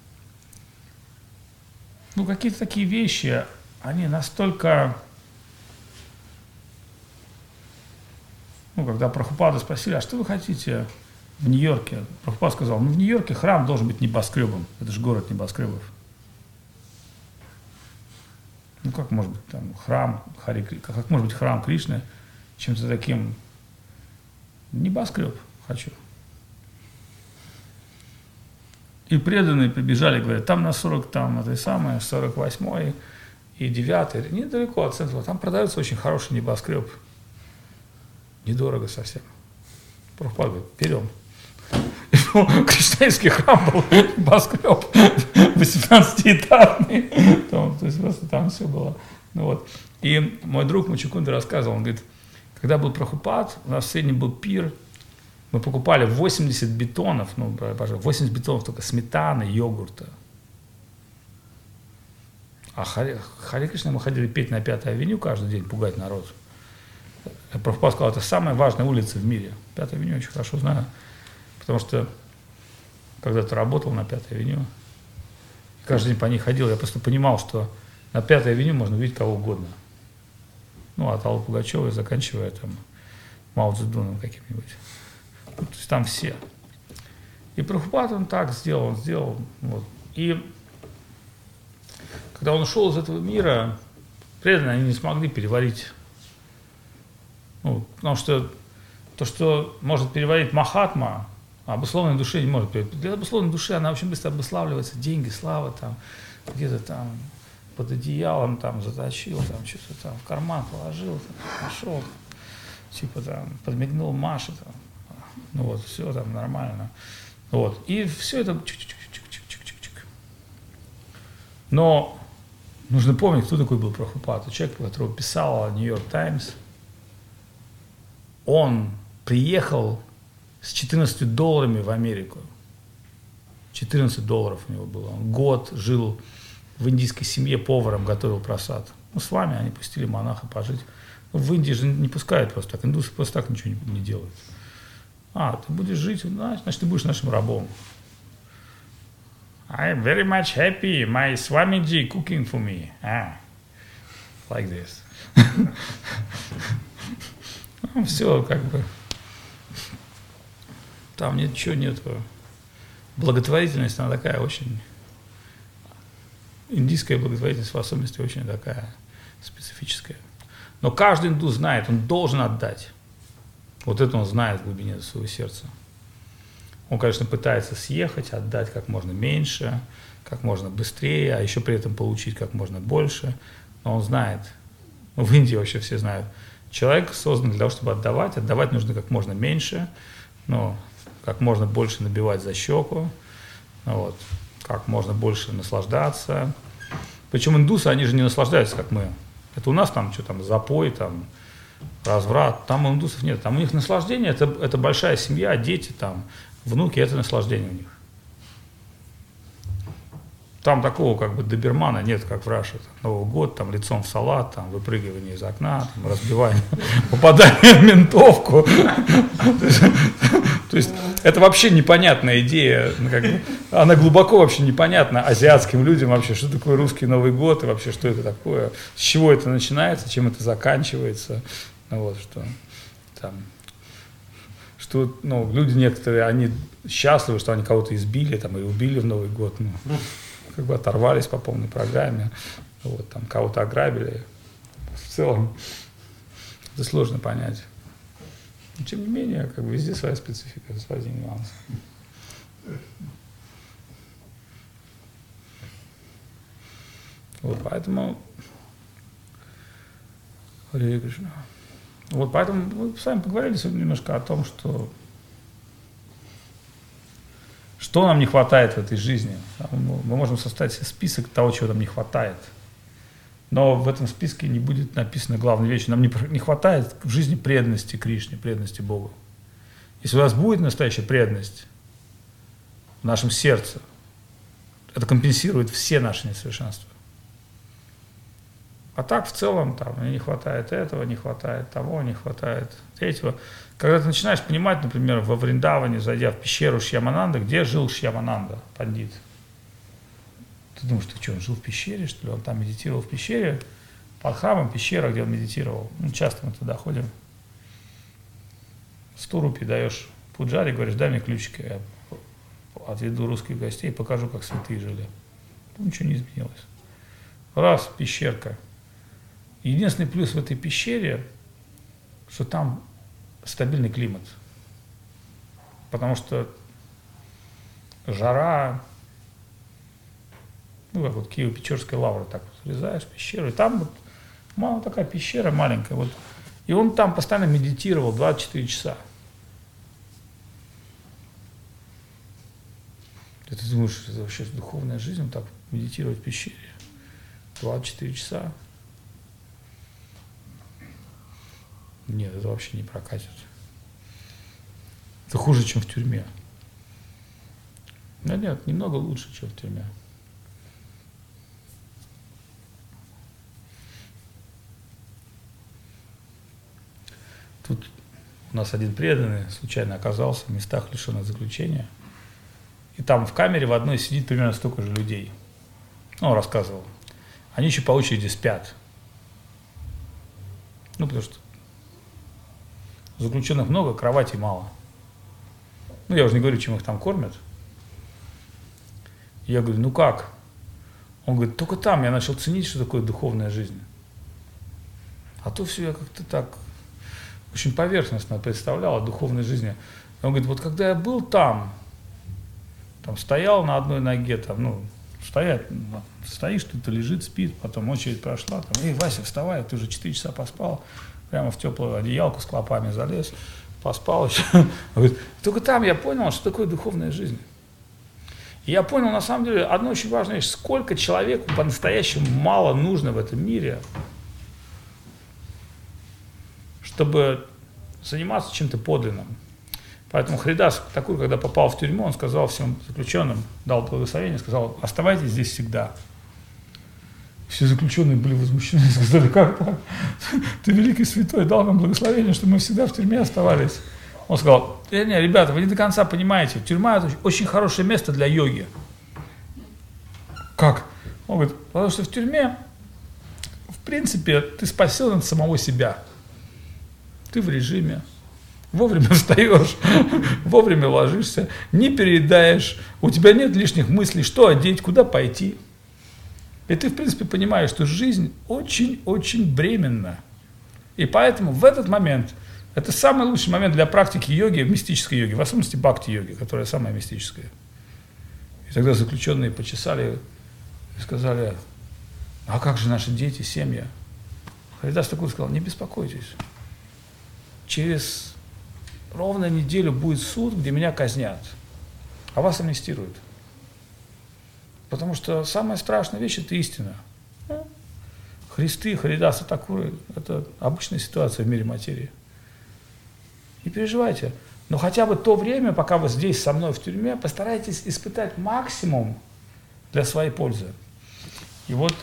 Ну, какие-то такие вещи, они настолько... Ну, когда Прабхупаду спросили, а что вы хотите в Нью-Йорке? Прабхупада сказал, ну, в Нью-Йорке храм должен быть небоскребом. Это же город небоскребов. Ну, как может быть там храм, Хари, как может быть храм Кришны чем-то таким? Небоскреб. хочу. И преданные прибежали, говорят, там на сорок, там этой самой, сорок восьмой и девятый, недалеко от центра, там продается очень хороший небоскреб. Недорого совсем. Прабхупада говорит, берем. Кришнаитский храм был, небоскреб, восемнадцатиэтажный, то есть просто там все было. Ну, вот. И мой друг Мачукунда рассказывал, он говорит, когда был Прабхупад, у нас в среднем был пир, мы покупали восемьдесят бетонов, ну, пожалуйста, восемьдесят бетонов только сметаны, йогурта. А Харе, Харе Кришна мы ходили петь на Пятой авеню каждый день, пугать народ. Прабхупад сказал, это самая важная улица в мире. Пятую авеню очень хорошо знаю, потому что когда-то работал на Пятой авеню, каждый день по ней ходил, я просто понимал, что на Пятой авеню можно увидеть кого угодно. Ну, от Аллы Пугачевой, заканчивая там Мао Цзэдуном каким-нибудь. Ну, то есть там все. И Прабхупад он так сделал, он сделал. Вот. И когда он ушел из этого мира, преданные они не смогли переварить. Ну, потому что то, что может переварить Махатма, а обусловленной душе не может переварить. Для обусловленной души она очень быстро обуславливается. Деньги, слава, там, где-то там под одеялом там заточил, там что-то там в карман положил, там, пошел, типа там подмигнул Маше, там, ну вот, все там нормально. Вот. И все это чик-чик-чик-чик-чик-чик. Но нужно помнить, кто такой был Прабхупад. Человек, которого писал Нью-Йорк Таймс, он приехал с четырнадцатью долларами в Америку. четырнадцать долларов у него было. Он год жил в индийской семье, поваром готовил прасад. Ну, с вами они пустили монаха пожить. Ну, в Индии же не пускают просто так. Индусы просто так ничего не, не делают. А, ты будешь жить, значит, ты будешь нашим рабом. I'm very much happy. My Swamiji cooking for me. Ah, like this. Ну, все, как бы. Там ничего нету. Благотворительность, она такая очень... Индийская благотворительность в особенности очень такая специфическая. Но каждый индус знает, он должен отдать. Вот это он знает в глубине своего сердца. Он, конечно, пытается съехать, отдать как можно меньше, как можно быстрее, а еще при этом получить как можно больше. Но он знает, ну, в Индии вообще все знают, человек создан для того, чтобы отдавать. Отдавать нужно как можно меньше, ну, как можно больше набивать за щеку, вот, как можно больше наслаждаться. Причем индусы, они же не наслаждаются, как мы. Это у нас там что там, запой, там, разврат. Там у индусов нет. Там у них наслаждение, это, это большая семья, дети, там, внуки, это наслаждение у них. Там такого как бы добермана нет, как в Раше. Новый год, там, лицом в салат, там, выпрыгивание из окна, там, разбивание, попадание в ментовку. То есть это вообще непонятная идея, как бы, она глубоко вообще непонятна азиатским людям вообще, что такое русский Новый год и вообще что это такое, с чего это начинается, чем это заканчивается, ну, вот, что там, что, ну, люди некоторые, они счастливы, что они кого-то избили там и убили в Новый год, ну, как бы оторвались по полной программе, вот, там кого-то ограбили, в целом это сложно понять. Но, тем не менее, как бы везде своя специфика, свои нюансы. Вот поэтому, Харе Кришна. Вот поэтому мы с вами поговорили сегодня немножко о том, что что нам не хватает в этой жизни. Мы можем составить себе список того, чего нам не хватает. Но в этом списке не будет написано главной вещи. Нам не, не хватает в жизни преданности Кришне, преданности Богу. Если у нас будет настоящая преданность в нашем сердце, это компенсирует все наши несовершенства. А так в целом там не хватает этого, не хватает того, не хватает третьего. Когда ты начинаешь понимать, например, во Вриндаване, зайдя в пещеру Шьямананды, где жил Шьямананда, пандит? Ты думаешь, ты что, он жил в пещере, что ли? Он там медитировал в пещере, под храмом пещера, где он медитировал. Ну, часто мы туда ходим. Сто рупий даешь пуджаре, говоришь, дай мне ключики, я отведу русских гостей, покажу, как святые жили. Ну, ничего не изменилось. Раз, пещерка. Единственный плюс в этой пещере, что там стабильный климат. Потому что жара, ну, как вот Киево-Печерская лавра, так вот залезаешь в пещеру, и там вот мало такая пещера маленькая, вот, и он там постоянно медитировал двадцать четыре часа. И ты думаешь, это вообще духовная жизнь, так медитировать в пещере двадцать четыре часа? Нет, это вообще не прокатит. Это хуже, чем в тюрьме. Да нет, немного лучше, чем в тюрьме. Тут у нас один преданный случайно оказался в местах лишенных заключения. И там в камере в одной сидит примерно столько же людей. Ну, он рассказывал. Они еще по очереди спят. Ну, потому что заключенных много, кроватей мало. Ну, я уже не говорю, чем их там кормят. Я говорю, ну как? Он говорит, только там я начал ценить, что такое духовная жизнь. А то все я как-то так очень поверхностно представлял о духовной жизни. Он говорит, вот когда я был там, там стоял на одной ноге, там, ну, стоять, стоишь, кто-то лежит, спит, потом очередь прошла, там, эй, Вася, вставай, ты уже четыре часа поспал, прямо в теплую одеялку с клопами залез, поспал еще. Он говорит, только там я понял, что такое духовная жизнь. И я понял, на самом деле, одну очень важную вещь, сколько человеку по-настоящему мало нужно в этом мире, чтобы заниматься чем-то подлинным. Поэтому Харидас такой, когда попал в тюрьму, он сказал всем заключенным, дал благословение, сказал, оставайтесь здесь всегда. Все заключенные были возмущены, сказали, как так? Ты великий святой, дал нам благословение, что мы всегда в тюрьме оставались. Он сказал, не, не, ребята, вы не до конца понимаете, тюрьма – это очень хорошее место для йоги. Как? Он говорит, потому что в тюрьме, в принципе, ты спасен от самого себя. Ты в режиме. Вовремя встаешь, вовремя ложишься, не переедаешь, у тебя нет лишних мыслей, что одеть, куда пойти. И ты, в принципе, понимаешь, что жизнь очень-очень бременна. И поэтому в этот момент, это самый лучший момент для практики йоги, мистической йоги, в особенности бхакти-йоги, которая самая мистическая. И тогда заключенные почесали и сказали, а как же наши дети, семья? Харидас Такур сказал, не беспокойтесь, через ровно неделю будет суд, где меня казнят, а вас амнистируют. Потому что самая страшная вещь – это истина. Христы, Харидасы Такуры – это обычная ситуация в мире материи. Не переживайте, но хотя бы то время, пока вы здесь со мной в тюрьме, постарайтесь испытать максимум для своей пользы. И вот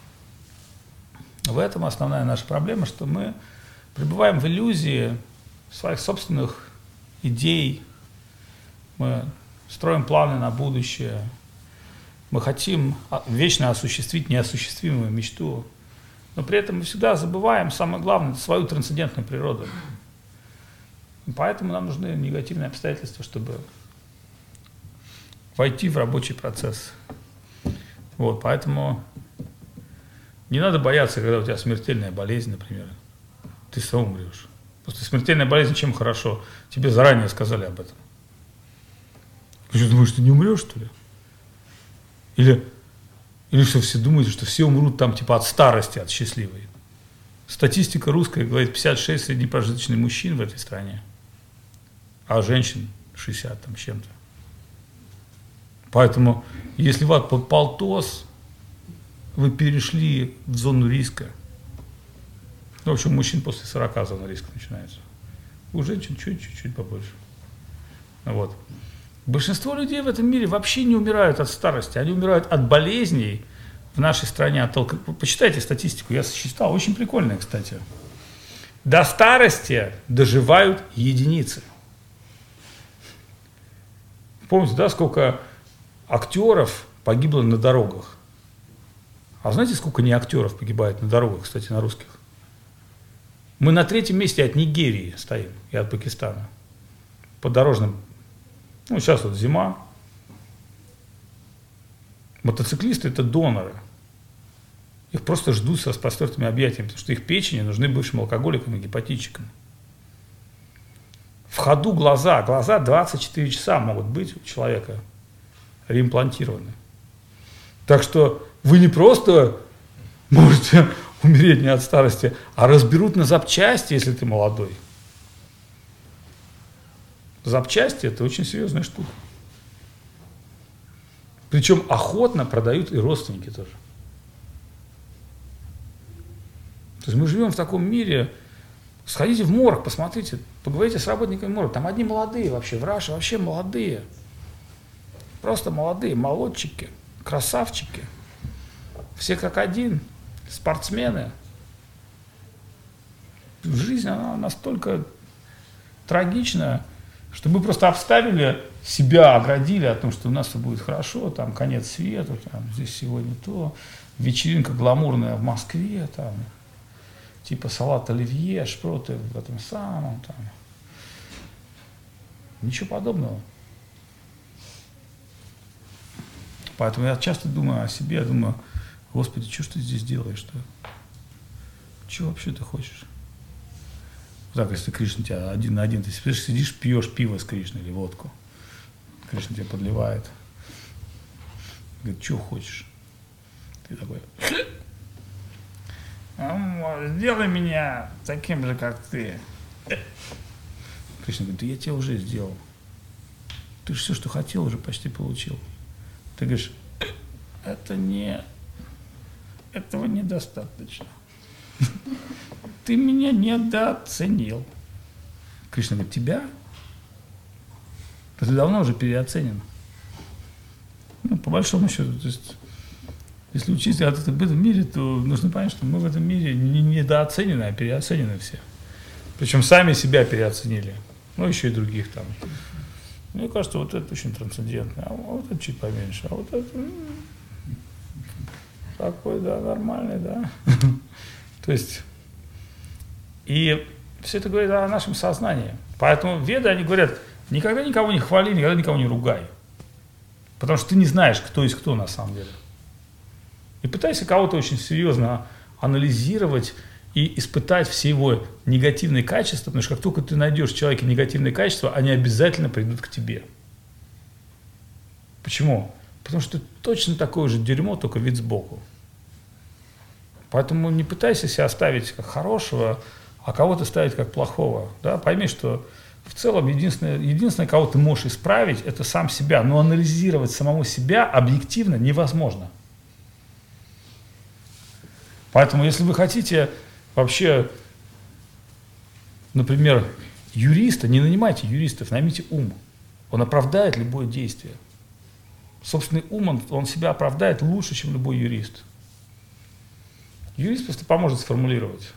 в этом основная наша проблема, что мы пребываем в иллюзии своих собственных идей, мы строим планы на будущее, мы хотим вечно осуществить неосуществимую мечту, но при этом мы всегда забываем, самое главное, свою трансцендентную природу. И поэтому нам нужны негативные обстоятельства, чтобы войти в рабочий процесс. Вот, поэтому не надо бояться, когда у тебя смертельная болезнь, например, ты сам умрешь. Просто смертельная болезнь чем хорошо? Тебе заранее сказали об этом. Ты что, думаешь, ты не умрешь, что ли? Или, или что все думают, что все умрут там типа от старости, от счастливой. Статистика русская говорит пятьдесят шесть среднепрожиточных мужчин в этой стране, а женщин шестьдесят там с чем-то. Поэтому, если у вас под полтос, вы перешли в зону риска. Ну, в общем, у мужчин после сорока зона риска начинается. У женщин чуть-чуть побольше. Вот. Большинство людей в этом мире вообще не умирают от старости, они умирают от болезней в нашей стране. От алко... Почитайте статистику, я сосчитал, очень прикольная, кстати. До старости доживают единицы. Помните, да, сколько актеров погибло на дорогах? А знаете, сколько не актеров погибает на дорогах, кстати, на русских? Мы на третьем месте от Нигерии стоим и от Пакистана. По дорожным. Ну, сейчас вот зима. Мотоциклисты – это доноры. Их просто ждут с распростертыми объятиями, потому что их печени нужны бывшим алкоголикам и гепатитчикам. в ходу глаза. Глаза двадцать четыре часа могут быть у человека реимплантированы. Так что вы не просто можете умереть не от старости, а разберут на запчасти, если ты молодой. Запчасти – это очень серьезная штука. Причем охотно продают и родственники тоже. То есть мы живем в таком мире. Сходите в морг, посмотрите, поговорите с работниками морга. Там одни молодые вообще, в Раше вообще молодые. Просто молодые, молодчики, красавчики. Все как один, спортсмены. Жизнь, она настолько трагична, что мы просто обставили себя, оградили о том, что у нас все будет хорошо, там конец света, там, здесь сегодня то, вечеринка гламурная в Москве, там, типа салат оливье, шпроты в этом самом, там. Ничего подобного. Поэтому я часто думаю о себе, я думаю, Господи, что ж ты здесь делаешь-то? Чего вообще ты хочешь? Так, если Кришна тебя один на один, ты сидишь, пьешь пиво с Кришной или водку. Кришна тебе подливает. Говорит, что хочешь? Ты такой, сделай меня таким же, как ты. Кришна говорит, да я тебя уже сделал. Ты же все, что хотел, уже почти получил. Ты говоришь, это не, этого недостаточно. Ты меня недооценил. Кришна говорит, тебя? Ты давно уже переоценен. Ну, по большому счету, то есть, если учиться от этого в этом мире, то нужно понять, что мы в этом мире не недооценены, а переоценены все. Причем сами себя переоценили. Ну, еще и других там. Мне кажется, вот это очень трансцендентно, а вот это чуть поменьше, а вот это такой, да, нормальный, да. То есть, и все это говорит о нашем сознании. Поэтому веды, они говорят, никогда никого не хвали, никогда никого не ругай. Потому что ты не знаешь, кто есть кто на самом деле. И пытайся кого-то очень серьезно анализировать и испытать все его негативные качества, потому что как только ты найдешь в человеке негативные качества, они обязательно придут к тебе. Почему? Потому что ты точно такое же дерьмо, только вид сбоку. Поэтому не пытайся себя ставить как хорошего, а кого-то ставить как плохого. Да? Пойми, что в целом единственное, единственное, кого ты можешь исправить, это сам себя. Но анализировать самого себя объективно невозможно. Поэтому, если вы хотите вообще, например, юриста, не нанимайте юристов, наймите ум. Он оправдает любое действие. Собственный ум, он, он себя оправдает лучше, чем любой юрист. Юрист просто поможет сформулировать.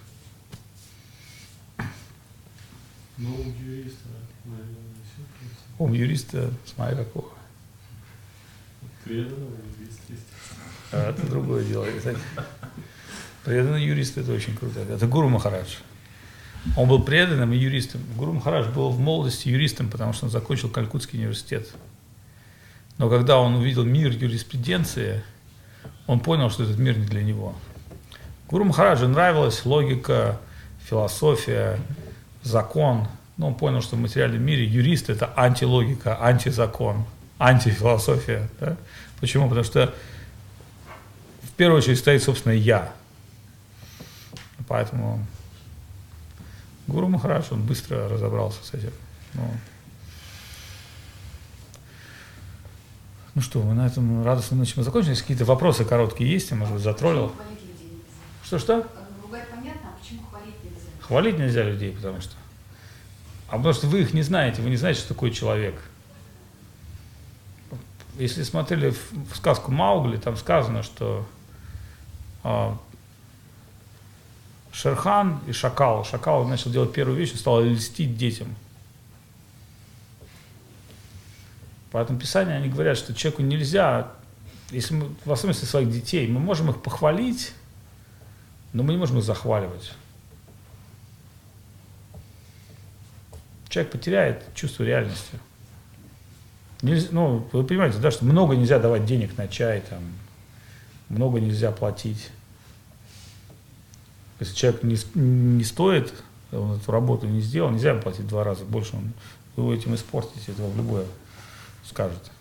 Ну, ум юриста, наверное, все. Ум юриста, смотри какого. Преданного юриста, естественно. А, это другое дело. Преданный юрист – это очень круто. Это Гуру Махарадж. Он был преданным и юристом. Гуру Махарадж был в молодости юристом, потому что он закончил Калькутский университет. Но когда он увидел мир юриспруденции, он понял, что этот мир не для него. Гуру Махараджу нравилась логика, философия, закон. Но он понял, что в материальном мире юрист – это антилогика, антизакон, антифилософия. Да? Почему? Потому что в первую очередь стоит, собственно, «я». Поэтому Гуру Махарадж, он быстро разобрался с этим. Ну, ну что, мы на этом радостном ночи мы закончили. Если какие-то вопросы короткие есть, я, может быть, затроллил. Что-что? Ругать понятно, а почему хвалить нельзя? Хвалить нельзя людей, потому что... А потому что вы их не знаете, вы не знаете, что такое человек. Если смотрели в, в сказку Маугли, там сказано, что а, Шерхан и Шакал, Шакал начал делать первую вещь, стал льстить детям. Поэтому Писания, они говорят, что человеку нельзя, если мы, в особенности своих детей, мы можем их похвалить, но мы не можем их захваливать. Человек потеряет чувство реальности. Нельзя, ну, вы понимаете, да, что много нельзя давать денег на чай, там, много нельзя платить. Если человек не, не стоит Он эту работу не сделал, нельзя ему платить в два раза больше, он, вы его этим испортите, это вам любое скажет.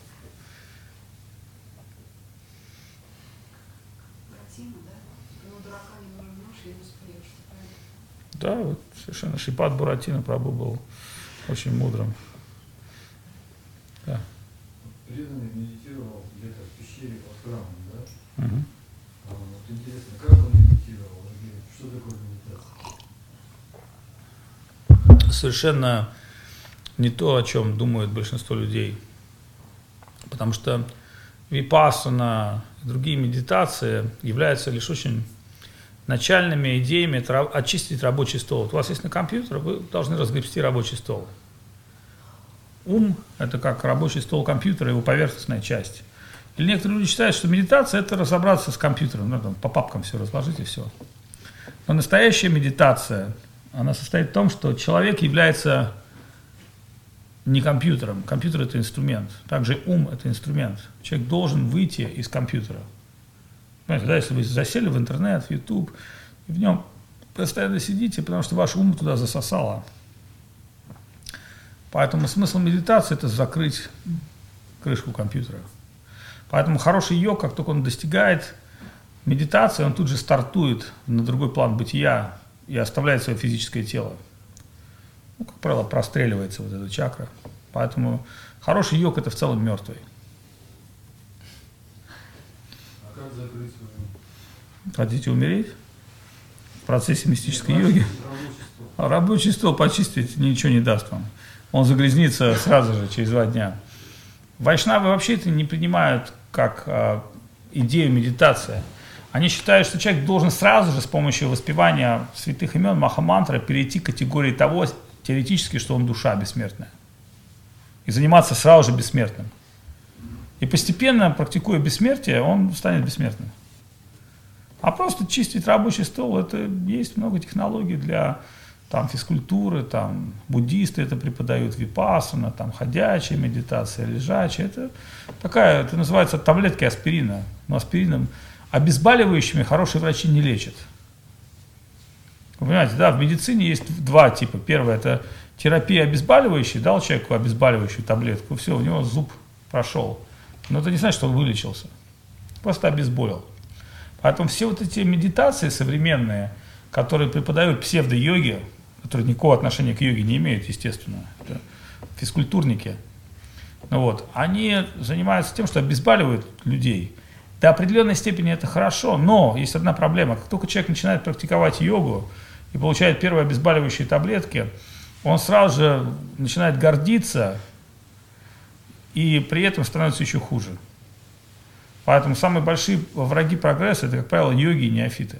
Буратино, да? Ну, дурака не нужен нож, и ему спрячься, правильно? Да, вот совершенно. Шрипад Буратино Прабху был очень мудрым. Да. Преданный медитировал где-то в пещере под храмом, да? Угу. А вот интересно, как он медитировал? Что такое медитация? Совершенно не то, о чем думает большинство людей. Потому что випассана и другие медитации являются лишь очень начальными идеями. Это очистить рабочий стол. Вот у вас есть на компьютере, вы должны разгребсти рабочий стол. Ум – это как рабочий стол компьютера, его поверхностная часть. Или некоторые люди считают, что медитация – это разобраться с компьютером, ну, там, по папкам все разложить и все. Но настоящая медитация, она состоит в том, что человек является не компьютером. Компьютер – это инструмент. Также ум – это инструмент. Человек должен выйти из компьютера. Понимаете, да, если вы засели в интернет, в YouTube, и в нем постоянно сидите, потому что ваш ум туда засосало. Поэтому смысл медитации – это закрыть крышку компьютера. Поэтому хороший йог, как только он достигает медитации, он тут же стартует на другой план бытия и оставляет свое физическое тело. Ну, как правило, простреливается вот эта чакра. Поэтому хороший йог – это в целом мертвый. А как закрыть свою? Хотите умереть? В процессе мистической йоги? А рабочий стол почистить ничего не даст вам. Он загрязнится сразу же, через два дня. Вайшнавы вообще это не принимают как а, идею медитации. Они считают, что человек должен сразу же с помощью воспевания святых имен Махамантры перейти к категории того, теоретически, что он душа бессмертная. И заниматься сразу же бессмертным. И постепенно, практикуя бессмертие, он станет бессмертным. А просто чистить рабочий стол, это есть много технологий для там, физкультуры, там, буддисты это преподают, випассана, там, ходячая медитация, лежачая. Это такая, это называется таблетки аспирина. Но аспирином обезболивающими хорошие врачи не лечат. Вы понимаете, да, в медицине есть два типа. Первое – это терапия обезболивающей, дал человеку обезболивающую таблетку, все, у него зуб прошел. Но это не значит, что он вылечился. Просто обезболил. Поэтому все вот эти медитации современные, которые преподают псевдо-йоги, которые никакого отношения к йоге не имеют, естественно, это физкультурники, ну вот, они занимаются тем, что обезболивают людей. До определенной степени это хорошо, но есть одна проблема. Как только человек начинает практиковать йогу и получает первые обезболивающие таблетки, он сразу же начинает гордиться и при этом становится еще хуже. Поэтому самые большие враги прогресса – это, как правило, йоги и неофиты.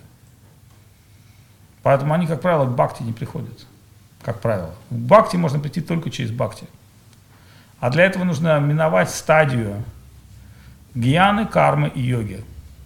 Поэтому они, как правило, к бхакти не приходят. Как правило. К бхакти можно прийти только через бхакти. А для этого нужно миновать стадию гьяны, кармы и йоги.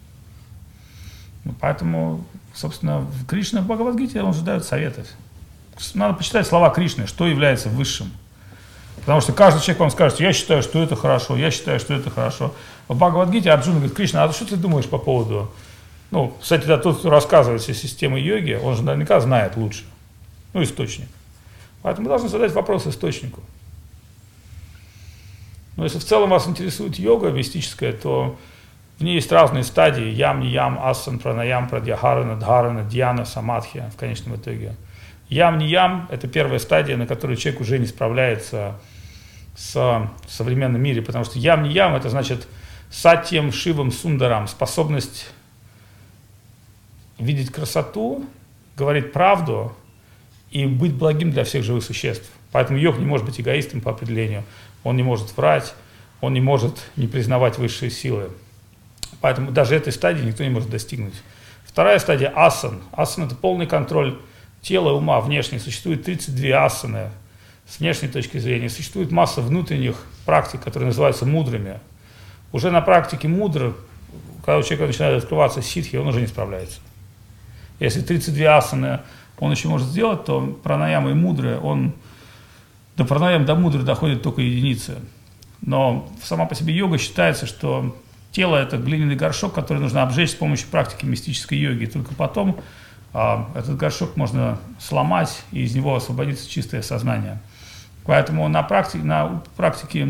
Ну, поэтому, собственно, в Кришна в Бхагавад-гите он же дает советы. Надо почитать слова Кришны, что является высшим. Потому что каждый человек вам скажет, я считаю, что это хорошо, я считаю, что это хорошо. В Бхагавад-гите Арджуна говорит, Кришна, а что ты думаешь по поводу... Ну, кстати, да, тот, кто рассказывает все системы йоги, он же наверняка знает лучше. Ну, источник. Поэтому мы должны задать вопрос источнику. Но если в целом вас интересует йога мистическая, то в ней есть разные стадии. Ям, ниям, асан, пранаям, прадьяхарана, дхарана, дьяна, самадхи в конечном итоге. Ям, ниям – это первая стадия, на которой человек уже не справляется с современным миром. Потому что ям, ниям – это значит сатьям, шивам, сундарам, способность видеть красоту, говорить правду и быть благим для всех живых существ. Поэтому йог не может быть эгоистом по определению. Он не может врать, он не может не признавать высшие силы. Поэтому даже этой стадии никто не может достигнуть. Вторая стадия – асан. Асан – это полный контроль тела, ума, внешне. Существует тридцать две асаны с внешней точки зрения. Существует масса внутренних практик, которые называются мудрыми. Уже на практике мудр, когда у человека начинает открываться ситхи, он уже не справляется. Если тридцать две асаны он еще может сделать, то пранаяма и мудры, он до пранаям, до мудры доходит только единицы. Но сама по себе йога считается, что тело – это глиняный горшок, который нужно обжечь с помощью практики мистической йоги. Только потом этот горшок можно сломать, и из него освободится чистое сознание. Поэтому на практике, на практике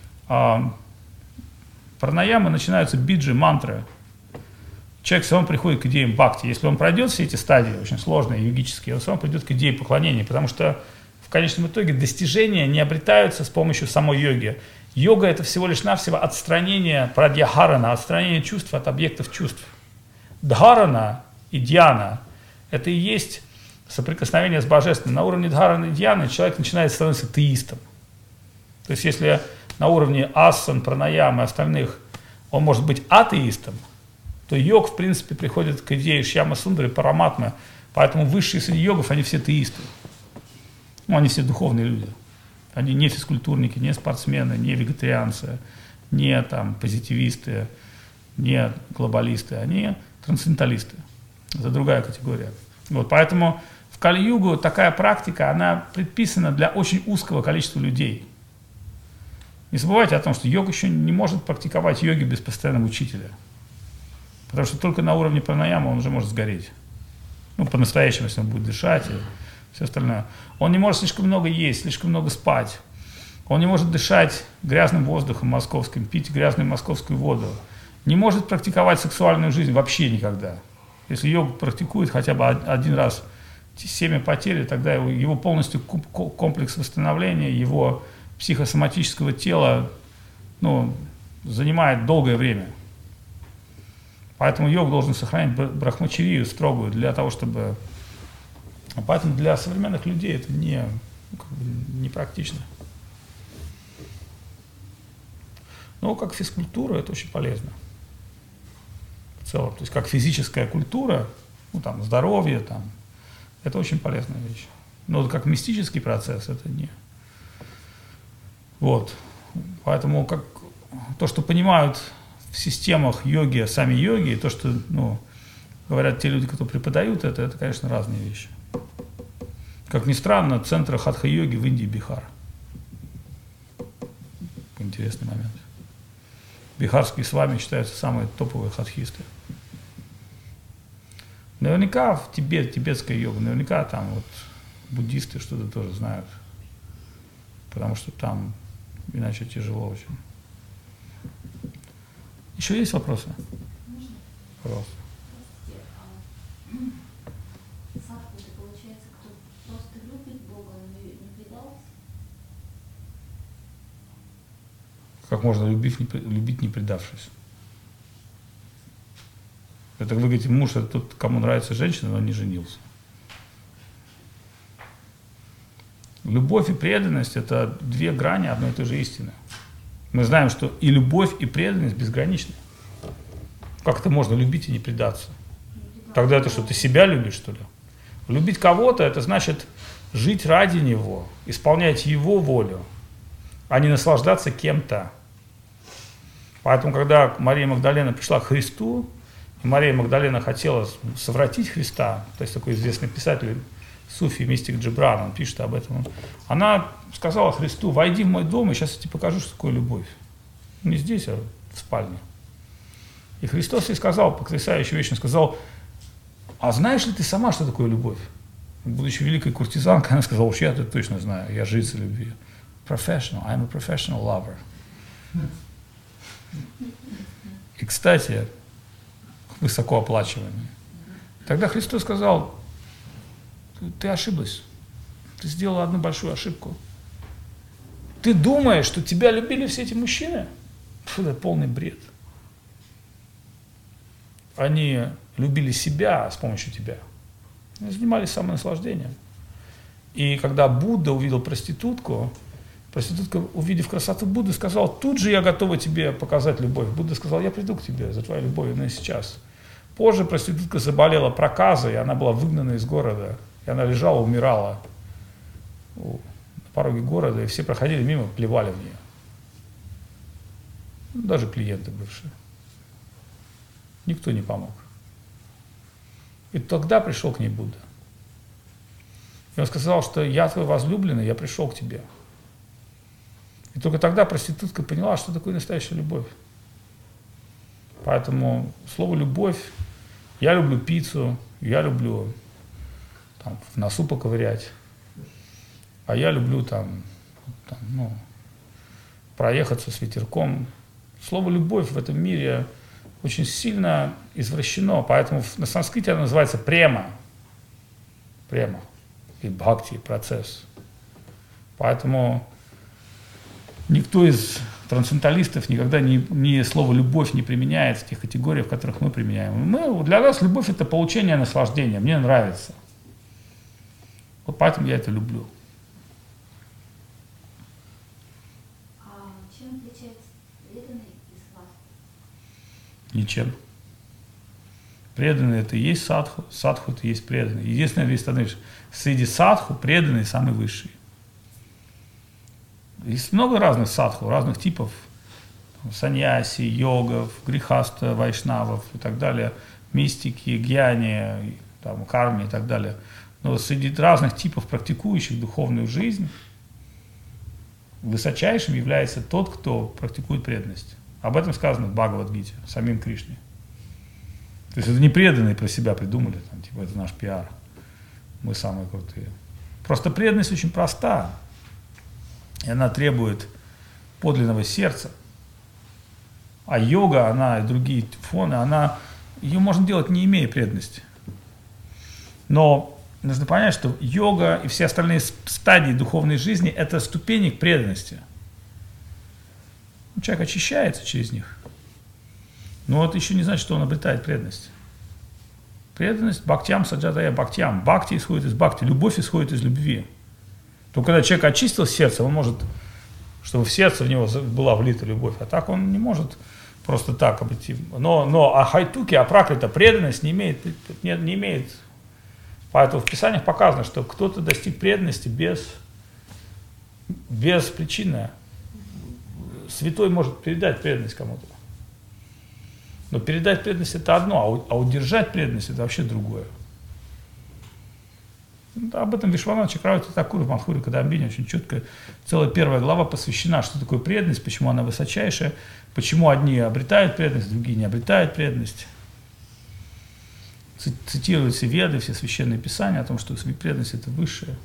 пранаямы начинаются биджи, мантры. Человек все равно приходит к идеям бхакти. Если он пройдет все эти стадии, очень сложные, йогические, он все равно придет к идее поклонения, потому что в конечном итоге достижения не обретаются с помощью самой йоги. Йога – это всего лишь навсего отстранение прадьяхарана, отстранение чувств от объектов чувств. Дхарана и дьяна – это и есть соприкосновение с божественным. На уровне дхараны и дьяны человек начинает становиться теистом. То есть если на уровне асан, пранаямы и остальных он может быть атеистом, то йог, в принципе, приходит к идее Шьяма Сундари, Параматмы. Поэтому высшие среди йогов, они все теисты. Ну, они все духовные люди. Они не физкультурники, не спортсмены, не вегетарианцы, не там, позитивисты, не глобалисты. Они трансценденталисты. Это другая категория. Вот, поэтому в Кали-югу такая практика, она предписана для очень узкого количества людей. Не забывайте о том, что йог еще не может практиковать йоги без постоянного учителя. Потому что только на уровне пранаямы он уже может сгореть. Ну, по-настоящему, если он будет дышать и все остальное. Он не может слишком много есть, слишком много спать. Он не может дышать грязным воздухом московским, пить грязную московскую воду. Не может практиковать сексуальную жизнь вообще никогда. Если йогу практикует хотя бы один раз семя потери, тогда его, его полностью комплекс восстановления, его психосоматического тела, ну, занимает долгое время. Поэтому йог должен сохранить брахмачарию строгую для того, чтобы... Поэтому для современных людей это не, ну, как бы не практично. Но как физкультура это очень полезно. В целом, то есть как физическая культура, ну там здоровье, там, это очень полезная вещь. Но вот как мистический процесс это не. Вот. Поэтому как то, что понимают в системах йоги, сами йоги, и то, что, ну, говорят те люди, которые преподают это, это, конечно, разные вещи. Как ни странно, центр хатха-йоги в Индии — Бихар. Интересный момент. Бихарские свами считаются самые топовые хатхисты. Наверняка в Тибет, тибетская йога, наверняка там вот буддисты что-то тоже знают. Потому что там иначе тяжело очень. Еще есть вопросы? Можно? Пожалуйста. Садху, это получается, кто просто любит Бога, но не предался? Как можно любить, не, любить, не предавшись? Это вы говорите, муж это тот, кому нравится женщина, но не женился. Любовь и преданность – это две грани одной и той же истины. Мы знаем, что и любовь, и преданность безграничны. Как это можно любить и не предаться? Тогда это что, ты себя любишь, что ли? Любить кого-то – это значит жить ради него, исполнять его волю, а не наслаждаться кем-то. Поэтому, когда Мария Магдалена пришла к Христу, и Мария Магдалена хотела совратить Христа, то есть такой известный писатель, суфи, мистик Джибран, он пишет об этом. Она сказала Христу: войди в мой дом, и сейчас я тебе покажу, что такое любовь. Не здесь, а в спальне. И Христос ей сказал потрясающую вещь, он сказал: а знаешь ли ты сама, что такое любовь? Будучи великой куртизанкой, она сказала: уж я это точно знаю, я жрица любви. Professional, I'm a professional lover. И, кстати, высокооплачиваемый. Тогда Христос сказал: ты ошиблась. Ты сделала одну большую ошибку. Ты думаешь, что тебя любили все эти мужчины? Фу, это полный бред. Они любили себя с помощью тебя. Они занимались самонаслаждением. И когда Будда увидел проститутку, проститутка, увидев красоту Будды, сказала: тут же я готова тебе показать любовь. Будда сказал: я приду к тебе за твоей любовью, но и сейчас. Позже проститутка заболела проказой, и она была выгнана из города. И она лежала, умирала на пороге города, и все проходили мимо, плевали в нее. Даже клиенты бывшие. Никто не помог. И тогда пришел к ней Будда. И он сказал, что я твой возлюбленный, я пришел к тебе. И только тогда проститутка поняла, что такое настоящая любовь. Поэтому слово «любовь», я люблю пиццу, я люблю там, в носу поковырять. А я люблю там, там ну, проехаться с ветерком. Слово «любовь» в этом мире очень сильно извращено, поэтому на санскрите оно называется према. Према. И бхакти, процесс. Поэтому никто из трансценденталистов никогда ни, ни слово «любовь» не применяет в тех категориях, в которых мы применяем. Мы, для нас любовь – это получение наслаждения, мне нравится. Вот поэтому я это люблю. А чем отличается преданный и садху? Ничем. Преданный – это и есть садху, садху – это и есть преданный. Единственное, если ты становишься среди садху, преданный самый высший. Есть много разных садху, разных типов. Саньяси, йогов, грихаста, вайшнавов и так далее. Мистики, гьяни, там, карми и так далее. Но среди разных типов практикующих духовную жизнь высочайшим является тот, кто практикует преданность. Об этом сказано в Бхагавад-гите, самим Кришне. То есть это не преданные про себя придумали, там, типа это наш пиар, мы самые крутые. Просто преданность очень проста, и она требует подлинного сердца. А йога, она и другие фоны, она, ее можно делать, не имея преданности. Но нужно понять, что йога и все остальные стадии духовной жизни – это ступени к преданности. Человек очищается через них. Но это еще не значит, что он обретает преданность. Преданность бхактям саджатая бхактям. Бхакти исходит из бхакти, любовь исходит из любви. То когда человек очистил сердце, он может, чтобы в сердце в него была влита любовь. А так он не может просто так обойти. Но, но а хайтуки, а праклята, преданность не имеет, не, не имеет. Поэтому в Писаниях показано, что кто-то достиг преданности без, без причины. Святой может передать преданность кому-то. Но передать преданность – это одно, а удержать преданность – это вообще другое. Об этом Вишванат Чакраварти Такур в Мадхури Кадамбини очень четко, целая первая глава посвящена, что такое преданность, почему она высочайшая, почему одни обретают преданность, другие не обретают преданность. Цитируют все веды, все священные писания о том, что преданность – это высшее.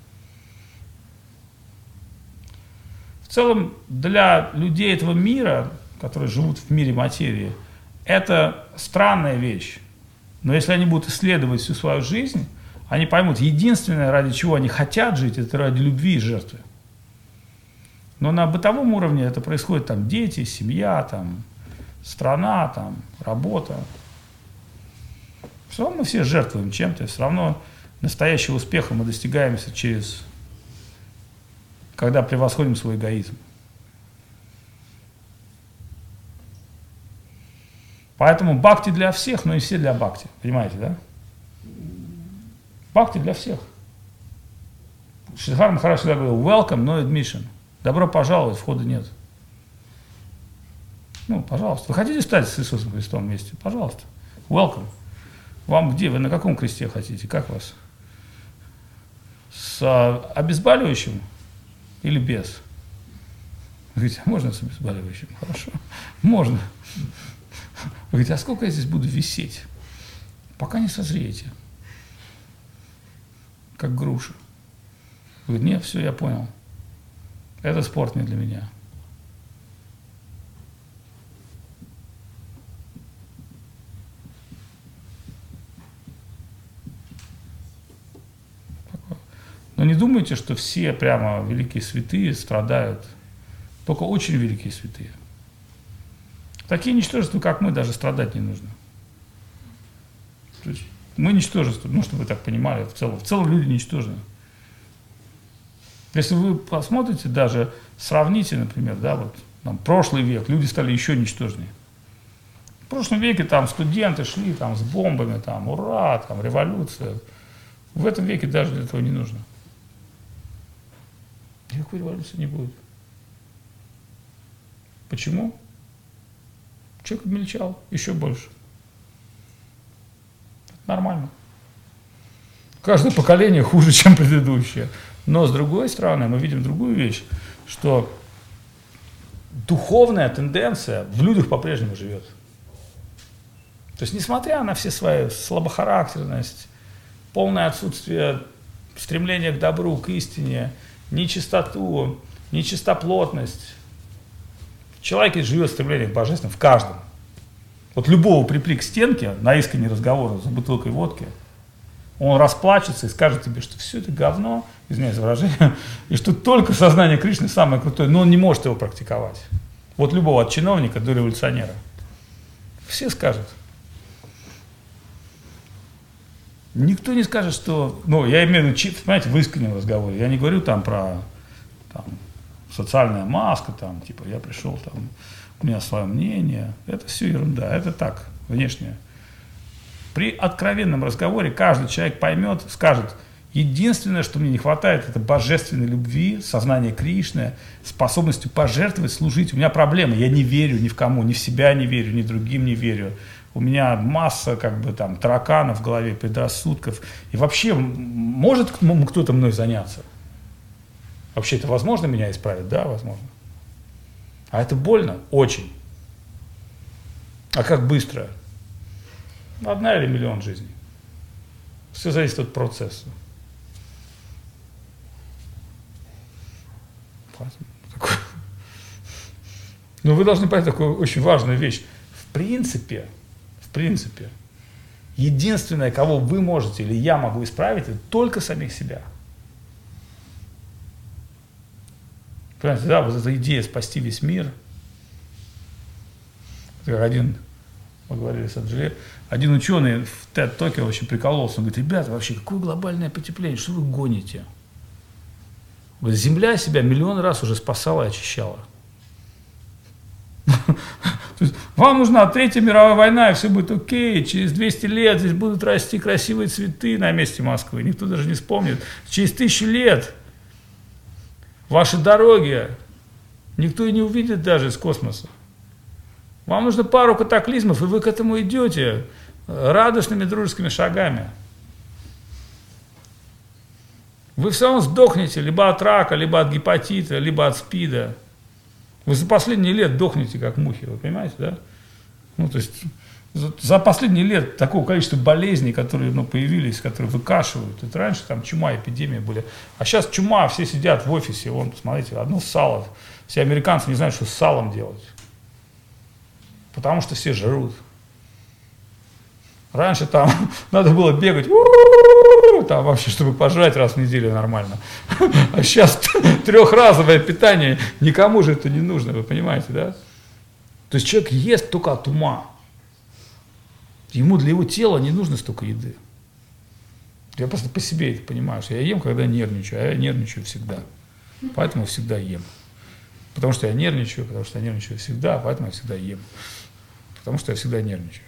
В целом, для людей этого мира, которые живут в мире материи, это странная вещь. Но если они будут исследовать всю свою жизнь, они поймут, единственное, ради чего они хотят жить, это ради любви и жертвы. Но на бытовом уровне это происходит, там, дети, семья, там, страна, там, работа. Все равно мы все жертвуем чем-то, все равно настоящего успеха мы достигаем через, когда превосходим свой эгоизм. Поэтому бхакти для всех, но и все для бхакти. Понимаете, да? Бхакти для всех. Шридхар Махарадж всегда говорил, welcome, no admission. Добро пожаловать, входа нет. Ну, пожалуйста. Вы хотите стать с Иисусом Христом вместе? Пожалуйста. Welcome. Вам где? Вы на каком кресте хотите? Как вас? С а, обезболивающим или без? Вы говорите, а можно с обезболивающим? Хорошо. Можно. Вы говорите, а сколько я здесь буду висеть? Пока не созреете. Как груша. Вы говорите, нет, все, я понял. Это спорт не для меня. Но не думайте, что все прямо великие святые страдают. Только очень великие святые. Такие ничтожества, как мы, даже страдать не нужно. То есть мы ничтожество, ну, чтобы вы так понимали, в целом. В целом люди ничтожны. Если вы посмотрите, даже сравните, например, да, вот, там, прошлый век, люди стали еще ничтожнее. В прошлом веке там студенты шли там, с бомбами, там, ура, там, революция. В этом веке даже для этого не нужно. Никакой революции не будет. Почему? Человек обмельчал еще больше. Это нормально. Каждое поколение хуже, чем предыдущее. Но с другой стороны, мы видим другую вещь, что духовная тенденция в людях по-прежнему живет. То есть, несмотря на все свою слабохарактерность, полное отсутствие стремления к добру, к истине, нечистоту, нечистоплотность. В человеке живет стремление к божественному, в каждом. Вот любого припри к стенке на искренний разговор за бутылкой водки, он расплачется и скажет тебе, что все это говно, извиняюсь за выражение, и что только сознание Кришны самое крутое, но он не может его практиковать. Вот любого от чиновника до революционера. Все скажут. Никто не скажет, что... Ну, я имею в виду, понимаете, в искреннем разговоре. Я не говорю там про там, социальная маска, там, типа, я пришел, там, у меня свое мнение. Это все ерунда, это так, внешнее. При откровенном разговоре каждый человек поймет, скажет, единственное, что мне не хватает, это божественной любви, сознания Кришны, способностью пожертвовать, служить. У меня проблемы, я не верю ни в кому, ни в себя не верю, ни другим не верю. У меня масса, как бы, там, тараканов в голове, предрассудков. И вообще, может кто-то мной заняться? Вообще, это возможно меня исправить? Да, возможно. А это больно? Очень. А как быстро? Одна или миллион жизней. Все зависит от процесса. Но вы должны понять такую очень важную вещь. В принципе, в принципе, единственное, кого вы можете или я могу исправить, это только самих себя. Понимаете, да, вот эта идея спасти весь мир, как один, мы говорили с Анджеле, один ученый в TED-токе очень прикололся, он говорит, ребята, вообще, какое глобальное потепление, что вы гоните? Вот Земля себя миллион раз уже спасала и очищала. Вам нужна Третья мировая война, и все будет окей, через двести лет здесь будут расти красивые цветы на месте Москвы, никто даже не вспомнит. Через тысячу лет ваши дороги никто и не увидит даже из космоса. Вам нужно пару катаклизмов, и вы к этому идете радостными дружескими шагами. Вы все равно сдохнете либо от рака, либо от гепатита, либо от СПИДа. Вы за последние лет дохнете, как мухи, вы понимаете, да? Ну, то есть за, за последние лет такого количества болезней, которые, ну, появились, которые выкашивают. Это раньше там чума, эпидемии были. А сейчас чума, все сидят в офисе, вон, посмотрите, одно сало. Все американцы не знают, что с салом делать. Потому что все жрут. Раньше там надо было бегать, там вообще, чтобы пожрать раз в неделю нормально. А сейчас трехразовое питание, никому же это не нужно, вы понимаете, да? То есть человек ест только от ума. Ему для его тела не нужно столько еды. Я просто по себе это понимаю, что я ем, когда нервничаю, а я нервничаю всегда. Поэтому всегда ем. Потому что я нервничаю, потому что я нервничаю всегда, поэтому я всегда ем. Потому что я всегда нервничаю.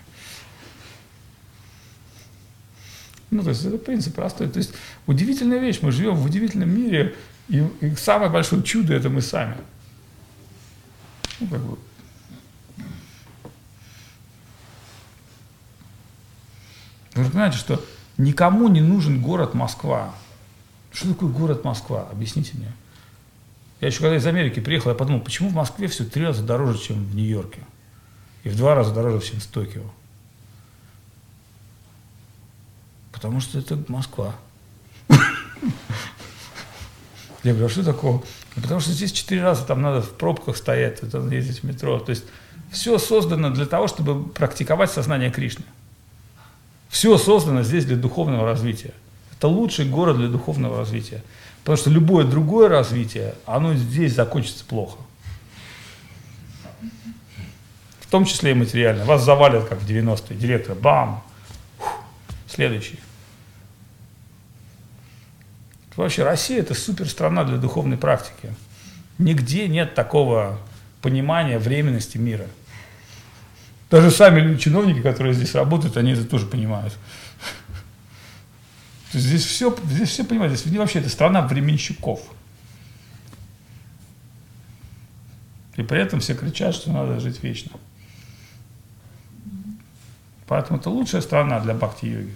Ну, то есть это принцип простой. То есть удивительная вещь, мы живем в удивительном мире, и, и самое большое чудо это мы сами. Ну, как бы. Вы же понимаете, что никому не нужен город Москва. Что такое город Москва? Объясните мне. Я еще когда из Америки приехал, я подумал, почему в Москве все в три раза дороже, чем в Нью-Йорке? И в два раза дороже, чем в Токио. Потому что это Москва. Я говорю, а что такого? Потому что здесь четыре раза там надо в пробках стоять, надо ездить в метро. То есть все создано для того, чтобы практиковать сознание Кришны. Все создано здесь для духовного развития. Это лучший город для духовного развития. Потому что любое другое развитие, оно здесь закончится плохо. В том числе и материально. Вас завалят, как в девяностые. Директор, бам, следующий. Вообще Россия – это супер страна для духовной практики. Нигде нет такого понимания временности мира. Даже сами чиновники, которые здесь работают, они это тоже понимают. То есть здесь все, здесь все понимают, здесь вообще это страна временщиков. И при этом все кричат, что надо жить вечно. Поэтому это лучшая страна для бхакти-йоги.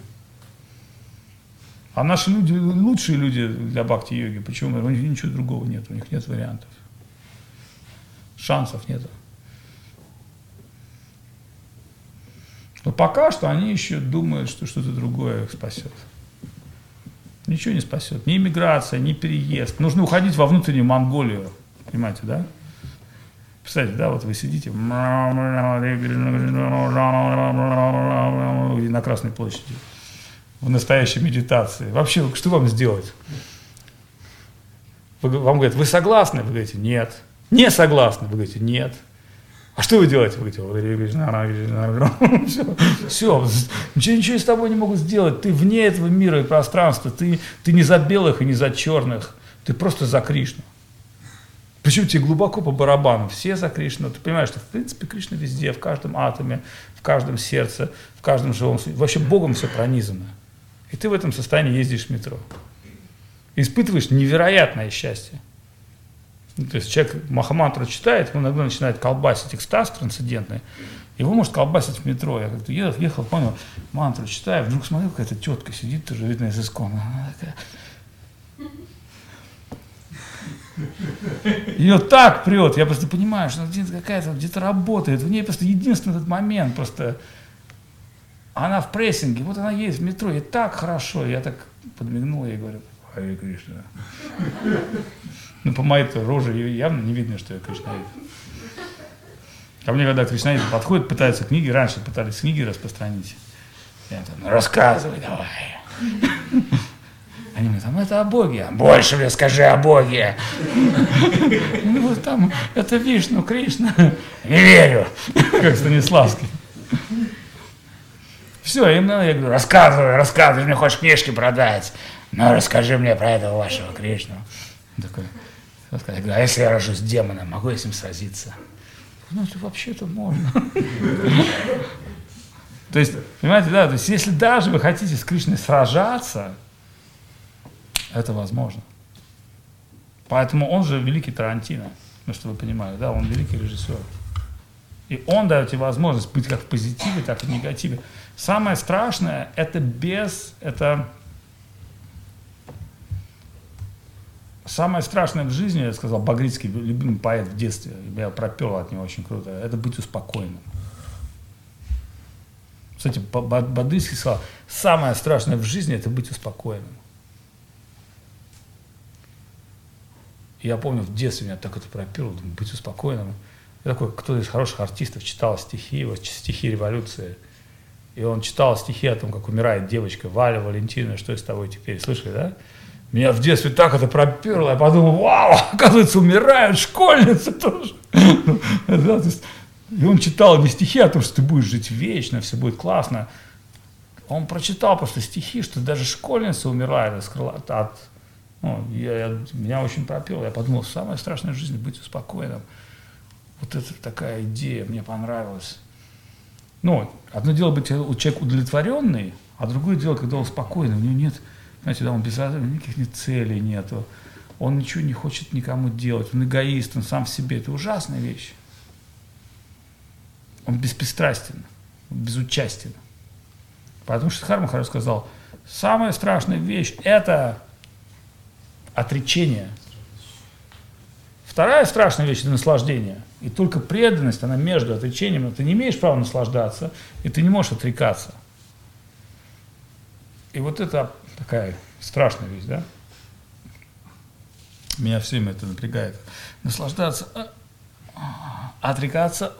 А наши люди, лучшие люди для бхакти-йоги, почему? У них ничего другого нет, у них нет вариантов. Шансов нет. Но пока что они еще думают, что что-то другое их спасет. ничего не спасет. Ни иммиграция, ни переезд. Нужно уходить во внутреннюю Монголию. Понимаете, да? Представляете, да, вот вы сидите на Красной площади в настоящей медитации. Вообще, что вам сделать? Вы, вам говорят, вы согласны? Вы говорите, нет. Не согласны? Вы говорите, нет. А что вы делаете? Вы говорите, все, все, ничего, ничего с тобой не могут сделать. Ты вне этого мира и пространства. Ты, ты не за белых и не за черных. Ты просто за Кришну. Причем тебе глубоко по барабану. Все за Кришну. Ты понимаешь, что в принципе Кришна везде, в каждом атоме, в каждом сердце, в каждом живом существе. Вообще Богом все пронизано. И ты в этом состоянии ездишь в метро. Испытываешь невероятное счастье. Ну, то есть человек махамантру читает, ему иногда начинает колбасить экстаз трансцендентный, его может колбасить в метро. Я как-то ехал, ехал, понял, мантру читаю, вдруг смотрю, какая-то тетка сидит, тоже видно из искона. Она такая... Ее так прет, я просто понимаю, что где-то какая-то где-то работает, в ней просто единственный этот момент, просто она в прессинге, вот она едет в метро, ей так хорошо, я так подмигнул, я говорю, Харе Кришна. Ну, по моей роже явно не видно, что я кришнаит. Ко мне, когда кришнаиты подходят, пытаются книги, раньше пытались книги распространить. Я там, ну, рассказывай давай. Они мне там, это о Боге. Больше мне скажи о Боге. Ну, вот там, это Вишну, Кришна. Не верю. Как Станиславский. Все, им надо, я говорю, рассказывай, рассказывай, мне хочешь книжки продать. Ну, расскажи мне про этого вашего Кришну. Он такой, я говорю, а если я рожусь демоном, могу я с ним сразиться? Ну, это вообще-то можно. То есть, понимаете, да, то есть, если даже вы хотите с Кришной сражаться, это возможно. Поэтому он же великий Тарантино, ну, что вы понимаете, да, он великий режиссер. И он дает тебе возможность быть как в позитиве, так и в негативе. Самое страшное, это без, это... Самое страшное в жизни, я сказал, Багрицкий, любимый поэт в детстве, я пропел от него очень круто, это быть успокоенным. Кстати, Багрицкий сказал, самое страшное в жизни это быть успокоенным. И я помню, в детстве меня так это пропело, думаю, быть успокоенным. Я такой, кто из хороших артистов читал стихи, его стихи революции. И он читал стихи о том, как умирает девочка Валя Валентина, что с тобой теперь, слышали, да? Меня в детстве так это проперло, я подумал, вау, оказывается, умирают школьницы тоже. И он читал не стихи о том, что ты будешь жить вечно, все будет классно. Он прочитал просто стихи, что даже школьница умирает от... от ну, я, я, меня очень пропело, я подумал, самое страшное в жизни быть успокоенным. Вот это такая идея, мне понравилась. Ну, одно дело быть человек удовлетворенный, а другое дело, когда он спокойный, у него нет... Знаете, да, он без никаких ни целей нету, он ничего не хочет никому делать, он эгоист, он сам в себе. Это ужасная вещь. Он беспристрастен, он безучастен. Потому что Дхарма Махарадж сказал, самая страшная вещь – это отречение. Вторая страшная вещь – это наслаждение. И только преданность, она между отречением, ты не имеешь права наслаждаться, и ты не можешь отрекаться. И вот это такая страшная вещь, да? Меня все время это напрягает. Наслаждаться, отрекаться.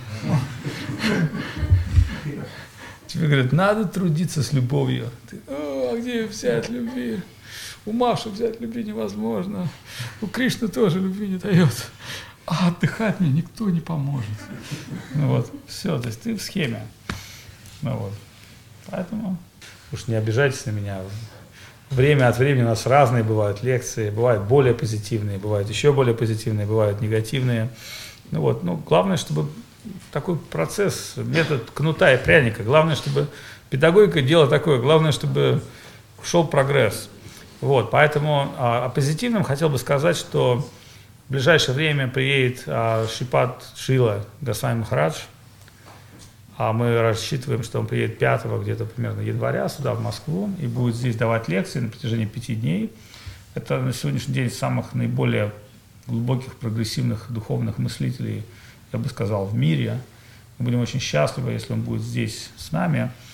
Тебе говорят, надо трудиться с любовью. Ты, а где взять любви? У Маши взять любви невозможно. У Кришны тоже любви не дает. А отдыхать мне никто не поможет. Ну вот, все, то есть ты в схеме. Ну вот, поэтому... Уж не обижайтесь на меня. Время от времени у нас разные бывают лекции, бывают более позитивные, бывают еще более позитивные, бывают негативные. Ну вот, ну, главное, чтобы такой процесс, метод кнута и пряника, главное, чтобы педагогика делала такое, главное, чтобы шел прогресс. Вот, поэтому а, о позитивном хотел бы сказать, что в ближайшее время приедет а, Шрипад Шрила Госвами Махарадж. А мы рассчитываем, что он приедет пятого где-то примерно января сюда, в Москву, и будет здесь давать лекции на протяжении пяти дней. Это на сегодняшний день самых наиболее глубоких, прогрессивных духовных мыслителей, я бы сказал, в мире. Мы будем очень счастливы, если он будет здесь с нами.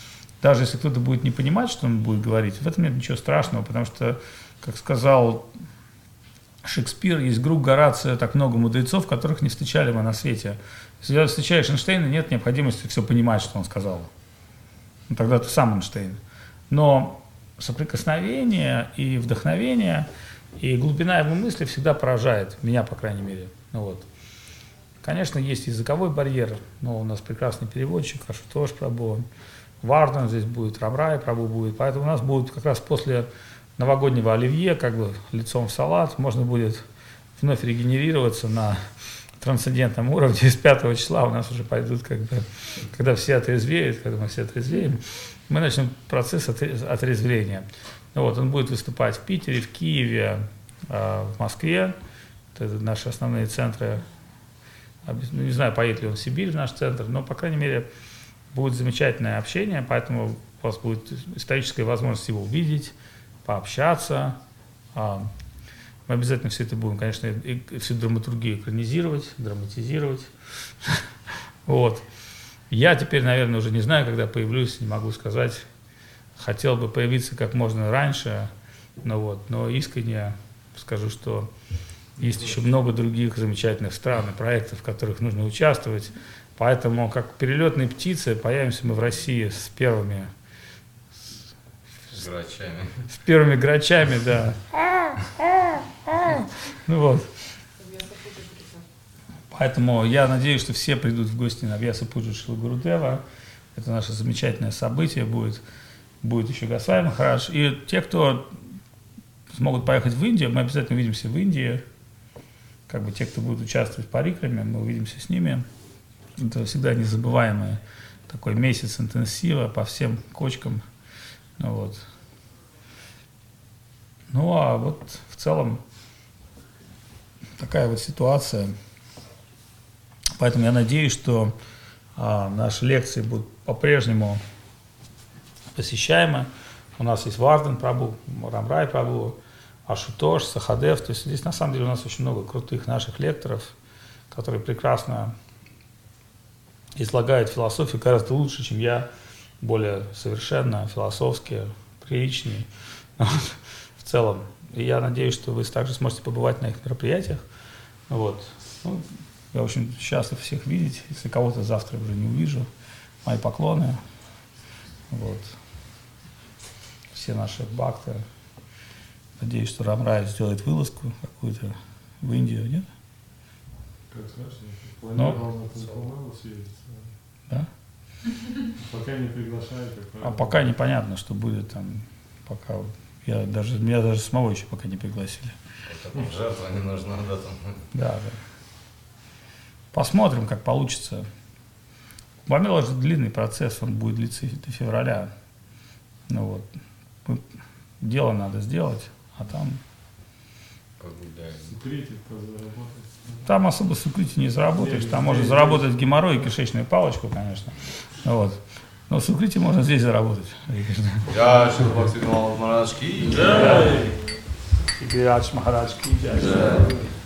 даже если кто-то будет не понимать, что он будет говорить, в этом нет ничего страшного, потому что, как сказал Шекспир, есть круг Горация, так много мудрецов, которых не встречали мы на свете. Если встречаешь Эйнштейна, нет необходимости все понимать, что он сказал. Ну, тогда ты сам Эйнштейн. Но соприкосновение и вдохновение, и глубина его мысли всегда поражает, меня, по крайней мере. Ну, вот. Конечно, есть языковой барьер, но у нас прекрасный переводчик, Ашутош Прабу, Вардан здесь будет, Рамрай Прабу будет, поэтому у нас будет как раз после новогоднего оливье, как бы лицом в салат, можно будет вновь регенерироваться на трансцендентном уровне. С пятого числа у нас уже пойдут, как бы, когда все отрезвеют, когда мы все отрезвеем, мы начнем процесс отрезвления. Вот, он будет выступать в Питере, в Киеве, в Москве, это наши основные центры. Не знаю, поедет ли он в Сибирь, в наш центр, но, по крайней мере, будет замечательное общение, поэтому у вас будет историческая возможность его увидеть, пообщаться. Мы обязательно все это будем, конечно, всю драматургию экранизировать, драматизировать. Вот. Я теперь, наверное, уже не знаю, когда появлюсь, не могу сказать. Хотел бы появиться как можно раньше, но, вот, но искренне скажу, что есть еще много других замечательных стран и проектов, в которых нужно участвовать. Поэтому, как перелетные птицы, появимся мы в России с первыми С грачами. С первыми грачами, да. Ну вот. Поэтому я надеюсь, что все придут в гости на Вьяса Пуджи Шрила Гурудева. Это наше замечательное событие будет. Будет еще Госвами Махарадж. И те, кто смогут поехать в Индию, мы обязательно увидимся в Индии. Как бы те, кто будет участвовать в парикраме, мы увидимся с ними. Это всегда незабываемый такой месяц интенсива по всем кочкам. Ну, вот. Ну а вот в целом такая вот ситуация. Поэтому я надеюсь, что а, наши лекции будут по-прежнему посещаемы. У нас есть Вардан Прабу, Рамрай Прабу, Ашутош, Сахадев. То есть здесь на самом деле у нас очень много крутых наших лекторов, которые прекрасно излагают философию гораздо лучше, чем я, более совершенно, философски, приличнее в целом. И я надеюсь, что вы также сможете побывать на их мероприятиях. Вот. Ну, я очень счастлив всех видеть. Если кого-то завтра уже не увижу, мои поклоны. Вот. Все наши бхакты. Надеюсь, что Рамрай сделает вылазку какую-то в Индию, нет? Как знаешь, планировал на Кункумалу съездить. Да? Пока не приглашают. А пока непонятно, что будет там. Пока я даже, меня даже самого еще пока не пригласили. Это жертва не нужна, да, там. Да, да. Посмотрим, как получится. Бамела же длинный процесс, он будет длиться до февраля. Ну вот. Дело надо сделать, а там... Сукрити заработать. Там особо сукрити не заработаешь, там можно заработать геморрой и кишечную палочку, конечно. Вот. Но сукрити можно здесь заработать. Я Шрила Бхактивинода Махарадж ки Джай. Махарадж ки джай.